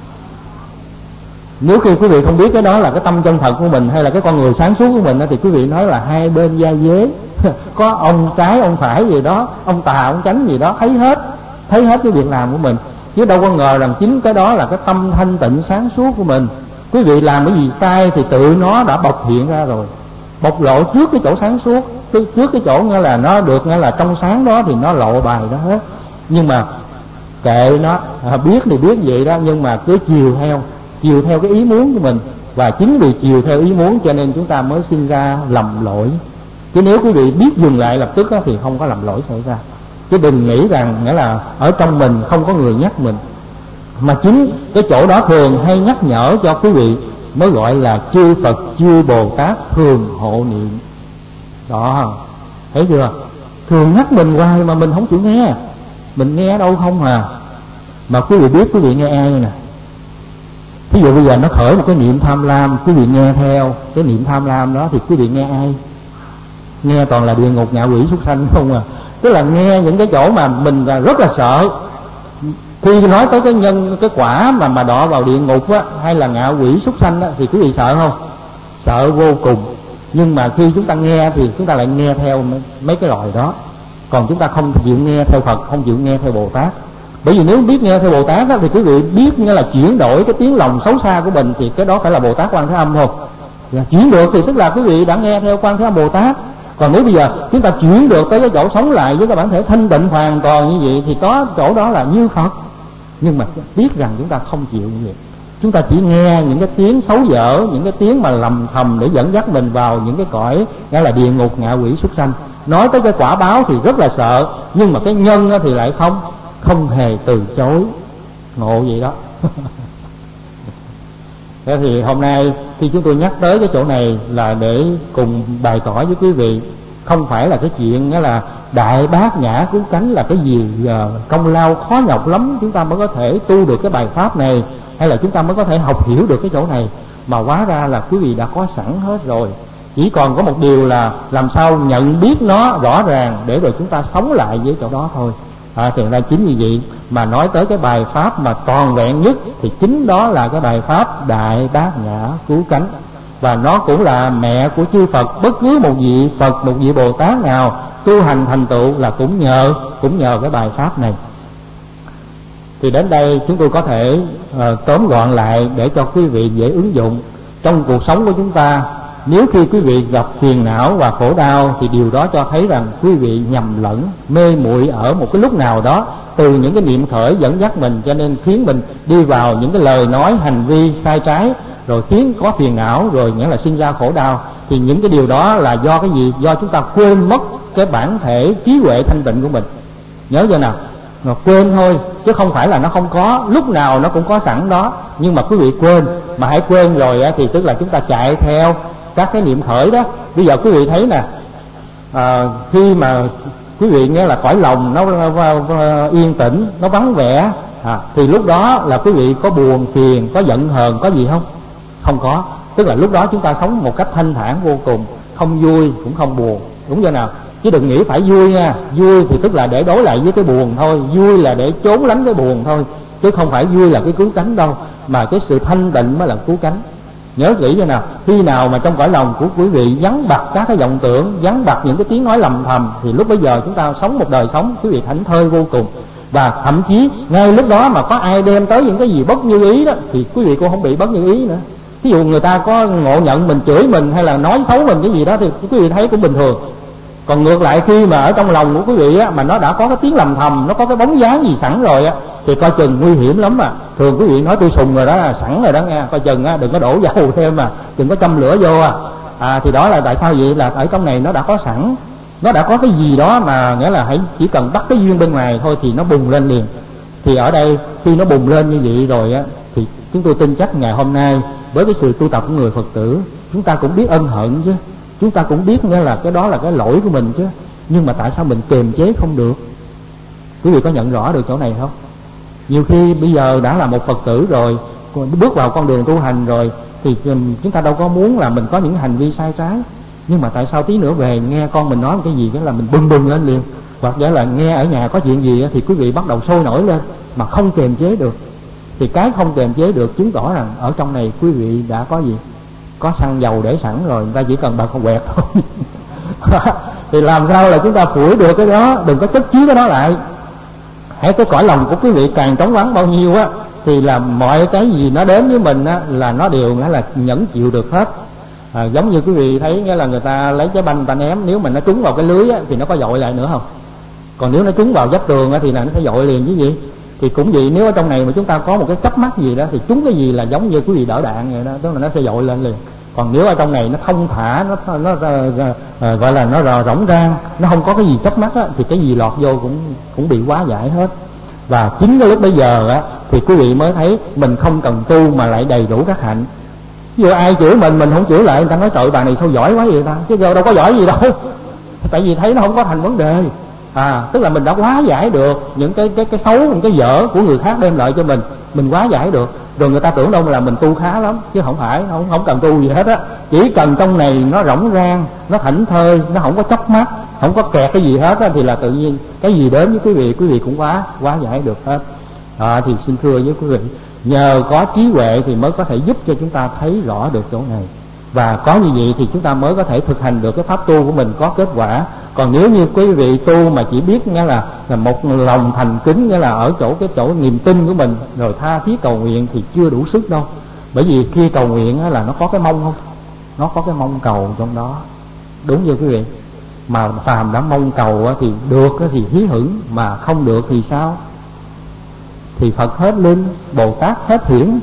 Nếu khi quý vị không biết cái đó là cái tâm chân thật của mình hay là cái con người sáng suốt của mình thì quý vị nói là hai bên gia dế có ông trái ông phải gì đó, ông tà ông chánh gì đó, thấy hết cái việc làm của mình, chứ đâu có ngờ rằng chính cái đó là cái tâm thanh tịnh sáng suốt của mình. Quý vị làm cái gì sai thì tự nó đã bộc hiện ra rồi, bộc lộ trước cái chỗ sáng suốt, trước cái chỗ nghĩa là nó được nghĩa là trong sáng đó thì nó lộ bài đó hết. Nhưng mà kệ nó, biết thì biết vậy đó, nhưng mà cứ chiều theo cái ý muốn của mình. Và chính vì chiều theo ý muốn cho nên chúng ta mới sinh ra lầm lỗi. Chứ nếu quý vị biết dừng lại lập tức thì không có lầm lỗi xảy ra. Chứ đừng nghĩ rằng nghĩa là ở trong mình không có người nhắc mình, mà chính cái chỗ đó thường hay nhắc nhở cho quý vị mới gọi là chư Phật chư Bồ Tát thường hộ niệm. Đó, thấy chưa? Thường nhắc mình hoài mà mình không chịu nghe. Mình nghe đâu không à. Mà quý vị biết quý vị nghe ai nè. Ví dụ bây giờ nó khởi một cái niệm tham lam, quý vị nghe theo cái niệm tham lam đó thì quý vị nghe ai? Nghe toàn là địa ngục, ngạ quỷ, súc sanh không à. Tức là nghe những cái chỗ mà mình rất là sợ. Khi nói tới cái quả mà đọa vào địa ngục á, hay là ngạ quỷ súc sanh á, thì quý vị sợ không? Sợ vô cùng. Nhưng mà khi chúng ta nghe thì chúng ta lại nghe theo mấy cái loại đó. Còn chúng ta không chịu nghe theo Phật, không chịu nghe theo Bồ Tát. Bởi vì nếu biết nghe theo Bồ Tát đó, thì quý vị biết nghĩa là chuyển đổi cái tiếng lòng xấu xa của mình, thì cái đó phải là Bồ Tát Quan Thế Âm thôi. Chuyển được thì tức là quý vị đã nghe theo Quan Thế Âm Bồ Tát. Còn nếu bây giờ chúng ta chuyển được tới cái chỗ sống lại với cái bản thể thanh tịnh hoàn toàn như vậy, thì có chỗ đó là như Phật. Nhưng mà biết rằng chúng ta không chịu như vậy. Chúng ta chỉ nghe những cái tiếng xấu dở, những cái tiếng mà lầm thầm để dẫn dắt mình vào những cái cõi nghĩa là địa ngục, ngạ quỷ, súc sanh. Nói tới cái quả báo thì rất là sợ, nhưng mà cái nhân thì lại không hề từ chối. Ngộ vậy đó. Thế thì hôm nay khi chúng tôi nhắc tới cái chỗ này là để cùng bày tỏ với quý vị, không phải là cái chuyện nghĩa là đại bát nhã cứu cánh là cái gì công lao khó nhọc lắm chúng ta mới có thể tu được cái bài pháp này, hay là chúng ta mới có thể học hiểu được cái chỗ này, mà hóa ra là quý vị đã có sẵn hết rồi. Chỉ còn có một điều là làm sao nhận biết nó rõ ràng để rồi chúng ta sống lại với chỗ đó thôi. Thì ra chính vì vậy mà nói tới cái bài pháp mà toàn vẹn nhất thì chính đó là cái bài pháp Đại Bát Nhã Cứu Cánh. Và nó cũng là mẹ của chư Phật. Bất cứ một vị Phật, một vị Bồ Tát nào tu hành thành tựu là cũng nhờ cái bài pháp này. Thì đến đây chúng tôi có thể tóm gọn lại để cho quý vị dễ ứng dụng trong cuộc sống của chúng ta. Nếu khi quý vị gặp phiền não và khổ đau thì điều đó cho thấy rằng quý vị nhầm lẫn, mê muội ở một cái lúc nào đó từ những cái niệm khởi dẫn dắt mình, cho nên khiến mình đi vào những cái lời nói hành vi sai trái, rồi khiến có phiền não, rồi nghĩa là sinh ra khổ đau. Thì những cái điều đó là do cái gì? Do chúng ta quên mất cái bản thể trí huệ thanh tịnh của mình. Nhớ chưa nào? Mà quên thôi, chứ không phải là nó không có, lúc nào nó cũng có sẵn đó. Nhưng mà quý vị quên, mà hãy quên rồi thì tức là chúng ta chạy theo các cái niệm khởi đó. Bây giờ quý vị thấy nè, khi mà quý vị nghe là cõi lòng nó yên tĩnh, nó vắng vẻ, thì lúc đó là quý vị có buồn phiền, có giận hờn, có gì không? Không có. Tức là lúc đó chúng ta sống một cách thanh thản vô cùng, không vui cũng không buồn, đúng chưa nào? Chứ đừng nghĩ phải vui nha. Vui thì tức là để đối lại với cái buồn thôi, vui là để trốn lánh cái buồn thôi, chứ không phải vui là cái cứu cánh đâu, mà cái sự thanh tịnh mới là cứu cánh. Nhớ kỹ cho nào, khi nào mà trong cõi lòng của quý vị vắng bặt các cái vọng tưởng, vắng bặt những cái tiếng nói lầm thầm, thì lúc bấy giờ chúng ta sống một đời sống quý vị thảnh thơi vô cùng. Và thậm chí ngay lúc đó mà có ai đem tới những cái gì bất như ý đó thì quý vị cũng không bị bất như ý nữa. Ví dụ người ta có ngộ nhận mình, chửi mình hay là nói xấu mình cái gì đó thì quý vị thấy cũng bình thường. Còn ngược lại khi mà ở trong lòng của quý vị mà nó đã có cái tiếng lầm thầm, nó có cái bóng dáng gì sẵn rồi thì coi chừng nguy hiểm lắm mà. Thường quý vị nói tôi sùng rồi đó, sẵn rồi đó nghe, coi chừng đừng có đổ dầu thêm mà, đừng có châm lửa vô thì đó là tại sao vậy? Là ở trong này nó đã có sẵn, nó đã có cái gì đó mà nghĩa là chỉ cần bắt cái duyên bên ngoài thôi thì nó bùng lên liền. Thì ở đây khi nó bùng lên như vậy rồi thì chúng tôi tin chắc ngày hôm nay với cái sự tu tập của người Phật tử, chúng ta cũng biết ân hận chứ, chúng ta cũng biết nghĩa là cái đó là cái lỗi của mình chứ. Nhưng mà tại sao mình kiềm chế không được? Quý vị có nhận rõ được chỗ này không? Nhiều khi bây giờ đã là một Phật tử rồi, bước vào con đường tu hành rồi, thì chúng ta đâu có muốn là mình có những hành vi sai trái. Nhưng mà tại sao tí nữa về nghe con mình nói một cái gì đó là mình bừng lên liền, hoặc giả là nghe ở nhà có chuyện gì thì quý vị bắt đầu sôi nổi lên mà không kiềm chế được. Thì cái không kiềm chế được chứng tỏ rằng ở trong này quý vị đã có gì? Có xăng dầu để sẵn rồi, người ta chỉ cần bà không quẹt thôi. Thì làm sao là chúng ta phủi được cái đó, đừng có chất chứa cái đó lại. Hãy cái cõi lòng của quý vị càng trống vắng bao nhiêu thì là mọi cái gì nó đến với mình là nó đều nghĩa là nhẫn chịu được hết. Giống như quý vị thấy nghĩa là người ta lấy trái banh người ta ném, nếu mà nó trúng vào cái lưới thì nó có dội lại nữa không? Còn nếu nó trúng vào vách tường thì là nó sẽ dội liền chứ gì. Thì cũng vậy, nếu ở trong này mà chúng ta có một cái chớp mắt gì đó thì trúng cái gì là giống như quý vị đỡ đạn vậy đó, tức là nó sẽ dội lên liền. Còn nếu ở trong này nó thông thả, nó gọi là nó rỗng rang, nó không có cái gì chớp mắt á, thì cái gì lọt vô cũng bị hóa giải hết. Và chính cái lúc bây giờ á thì quý vị mới thấy mình không cần tu mà lại đầy đủ các hạnh. Ví dụ ai chửi mình không chửi lại, người ta nói trời bà này sao giỏi quá vậy ta, chứ đâu có giỏi gì đâu. Tại vì thấy nó không có thành vấn đề. Tức là mình đã hóa giải được những cái xấu, những cái dở của người khác đem lại cho mình hóa giải được. Rồi người ta tưởng đâu là mình tu khá lắm, chứ không phải, không cần tu gì hết á. Chỉ cần trong này nó rỗng rang, nó thảnh thơi, nó không có chớp mắt, không có kẹt cái gì hết á, thì là tự nhiên cái gì đến với quý vị cũng hóa giải được hết. Thì xin thưa với quý vị, nhờ có trí huệ thì mới có thể giúp cho chúng ta thấy rõ được chỗ này. Và có như vậy thì chúng ta mới có thể thực hành được cái pháp tu của mình có kết quả. Còn nếu như quý vị tu mà chỉ biết nghĩa là một lòng thành kính, nghĩa là ở cái chỗ niềm tin của mình, rồi tha thiết cầu nguyện thì chưa đủ sức đâu. Bởi vì khi cầu nguyện là nó có cái mong không? Nó có cái mong cầu trong đó. Đúng chưa quý vị? Mà phàm đã mong cầu thì được thì hí hửng, mà không được thì sao? Thì Phật hết linh, Bồ Tát hết hiển.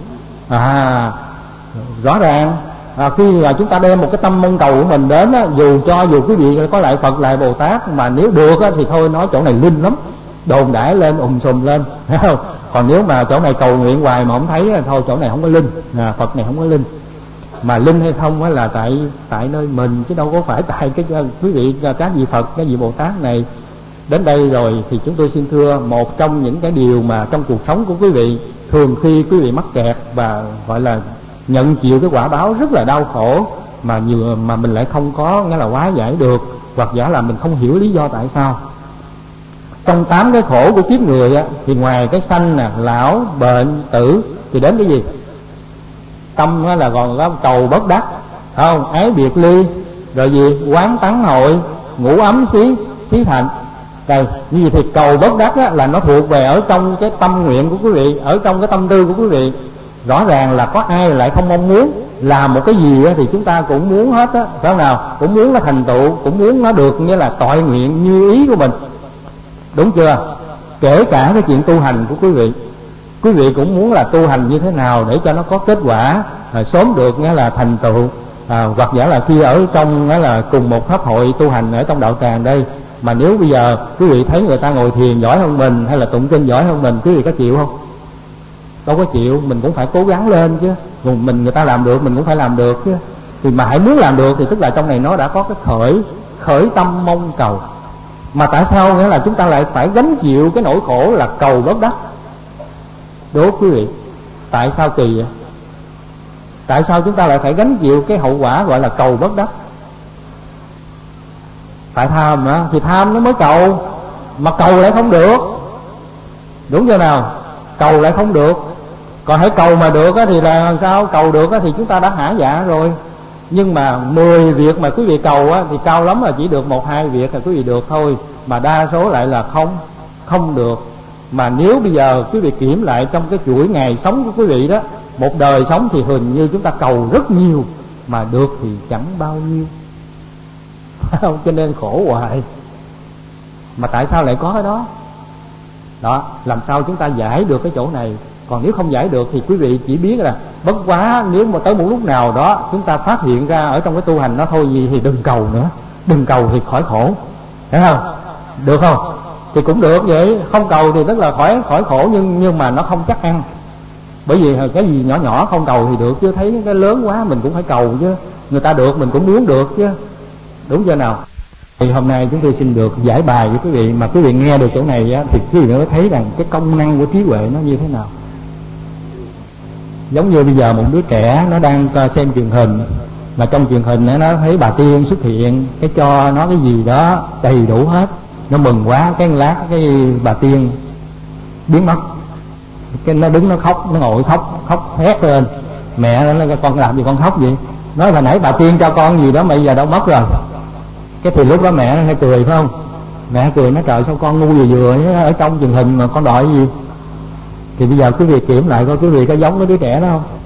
Rõ ràng khi là chúng ta đem một cái tâm mong cầu của mình đến á, dù quý vị có lại Phật lại Bồ Tát, mà nếu được á, thì thôi nói chỗ này linh lắm, đồn đãi lên sùm lên, thấy không? Còn nếu mà chỗ này cầu nguyện hoài mà không thấy thôi chỗ này không có linh, Phật này không có linh. Mà linh hay không á là tại nơi mình, chứ đâu có phải tại cái quý vị các vị Phật, các vị Bồ Tát này. Đến đây rồi thì chúng tôi xin thưa, một trong những cái điều mà trong cuộc sống của quý vị thường khi quý vị mắc kẹt và gọi là nhận chịu cái quả báo rất là đau khổ, mà mình lại không có nghĩa là hóa giải được, hoặc giả là mình không hiểu lý do tại sao. Trong 8 cái khổ của kiếp người á, thì ngoài cái sanh nè, lão, bệnh, tử thì đến cái gì? Tâm là còn có cầu bất đắc, không? Ái biệt ly, rồi gì? Quán tắng hội, ngủ ấm xí thành. Rồi như vậy thì cầu bất đắc á, là nó thuộc về ở trong cái tâm nguyện của quý vị, ở trong cái tâm tư của quý vị. Rõ ràng là có ai lại không mong muốn làm một cái gì á, thì chúng ta cũng muốn hết á, phải không nào? Cũng muốn nó thành tựu, cũng muốn nó được nghĩa là toại nguyện như ý của mình, đúng chưa? Kể cả cái chuyện tu hành của quý vị cũng muốn là tu hành như thế nào để cho nó có kết quả, sớm được nghĩa là thành tựu. Hoặc giả là khi ở trong nghĩa là cùng một pháp hội tu hành ở trong đạo tràng đây, mà nếu bây giờ quý vị thấy người ta ngồi thiền giỏi hơn mình hay là tụng kinh giỏi hơn mình, quý vị có chịu không? Đâu có chịu, mình cũng phải cố gắng lên chứ. Người ta làm được mình cũng phải làm được chứ. Thì mà hãy muốn làm được thì tức là trong này nó đã có cái khởi tâm mong cầu. Mà tại sao nghĩa là chúng ta lại phải gánh chịu cái nỗi khổ là cầu bất đắc? Đố quý vị, tại sao kỳ vậy? Tại sao chúng ta lại phải gánh chịu cái hậu quả gọi là cầu bất đắc? Tại tham á, thì tham nó mới cầu, mà cầu lại không được, đúng chưa nào? Cầu lại không được. Còn hãy cầu mà được á, thì là sao? Cầu được á, thì chúng ta đã hả dạ rồi. Nhưng mà 10 việc mà quý vị cầu á, thì cao lắm là chỉ được 1-2 việc là quý vị được thôi. Mà đa số lại là không được. Mà nếu bây giờ quý vị kiểm lại trong cái chuỗi ngày sống của quý vị đó, một đời sống thì hình như chúng ta cầu rất nhiều, mà được thì chẳng bao nhiêu. Cho nên khổ hoài. Mà tại sao lại có cái đó? Đó, làm sao chúng ta giải được cái chỗ này? Còn nếu không giải được thì quý vị chỉ biết là bất quá nếu mà tới một lúc nào đó chúng ta phát hiện ra ở trong cái tu hành nó thôi gì thì đừng cầu nữa. Đừng cầu thì khỏi khổ, thấy không? Được không? Thì cũng được vậy. Không cầu thì tức là khỏi khổ, nhưng mà nó không chắc ăn. Bởi vì cái gì nhỏ nhỏ không cầu thì được, chứ thấy cái lớn quá mình cũng phải cầu chứ. Người ta được mình cũng muốn được chứ, đúng chưa nào? Thì hôm nay chúng tôi xin được giải bài với quý vị, mà quý vị nghe được chỗ này á, thì quý vị mới thấy rằng cái công năng của trí huệ nó như thế nào. Giống như bây giờ một đứa trẻ nó đang xem truyền hình, mà trong truyền hình nó thấy bà Tiên xuất hiện, cái cho nó cái gì đó đầy đủ hết, nó mừng quá, cái lát cái bà Tiên biến mất, cái nó đứng nó khóc, nó ngồi khóc hét lên. Mẹ nó nói con làm gì con khóc vậy? Nói là nãy bà Tiên cho con gì đó mà bây giờ đâu mất rồi. Cái thì lúc đó mẹ nó hay cười, phải không? Mẹ cười nói trời sao con ngu vừa ở trong truyền hình mà con đòi gì. Thì bây giờ quý vị kiểm lại coi quý vị có giống cái đứa trẻ đó không?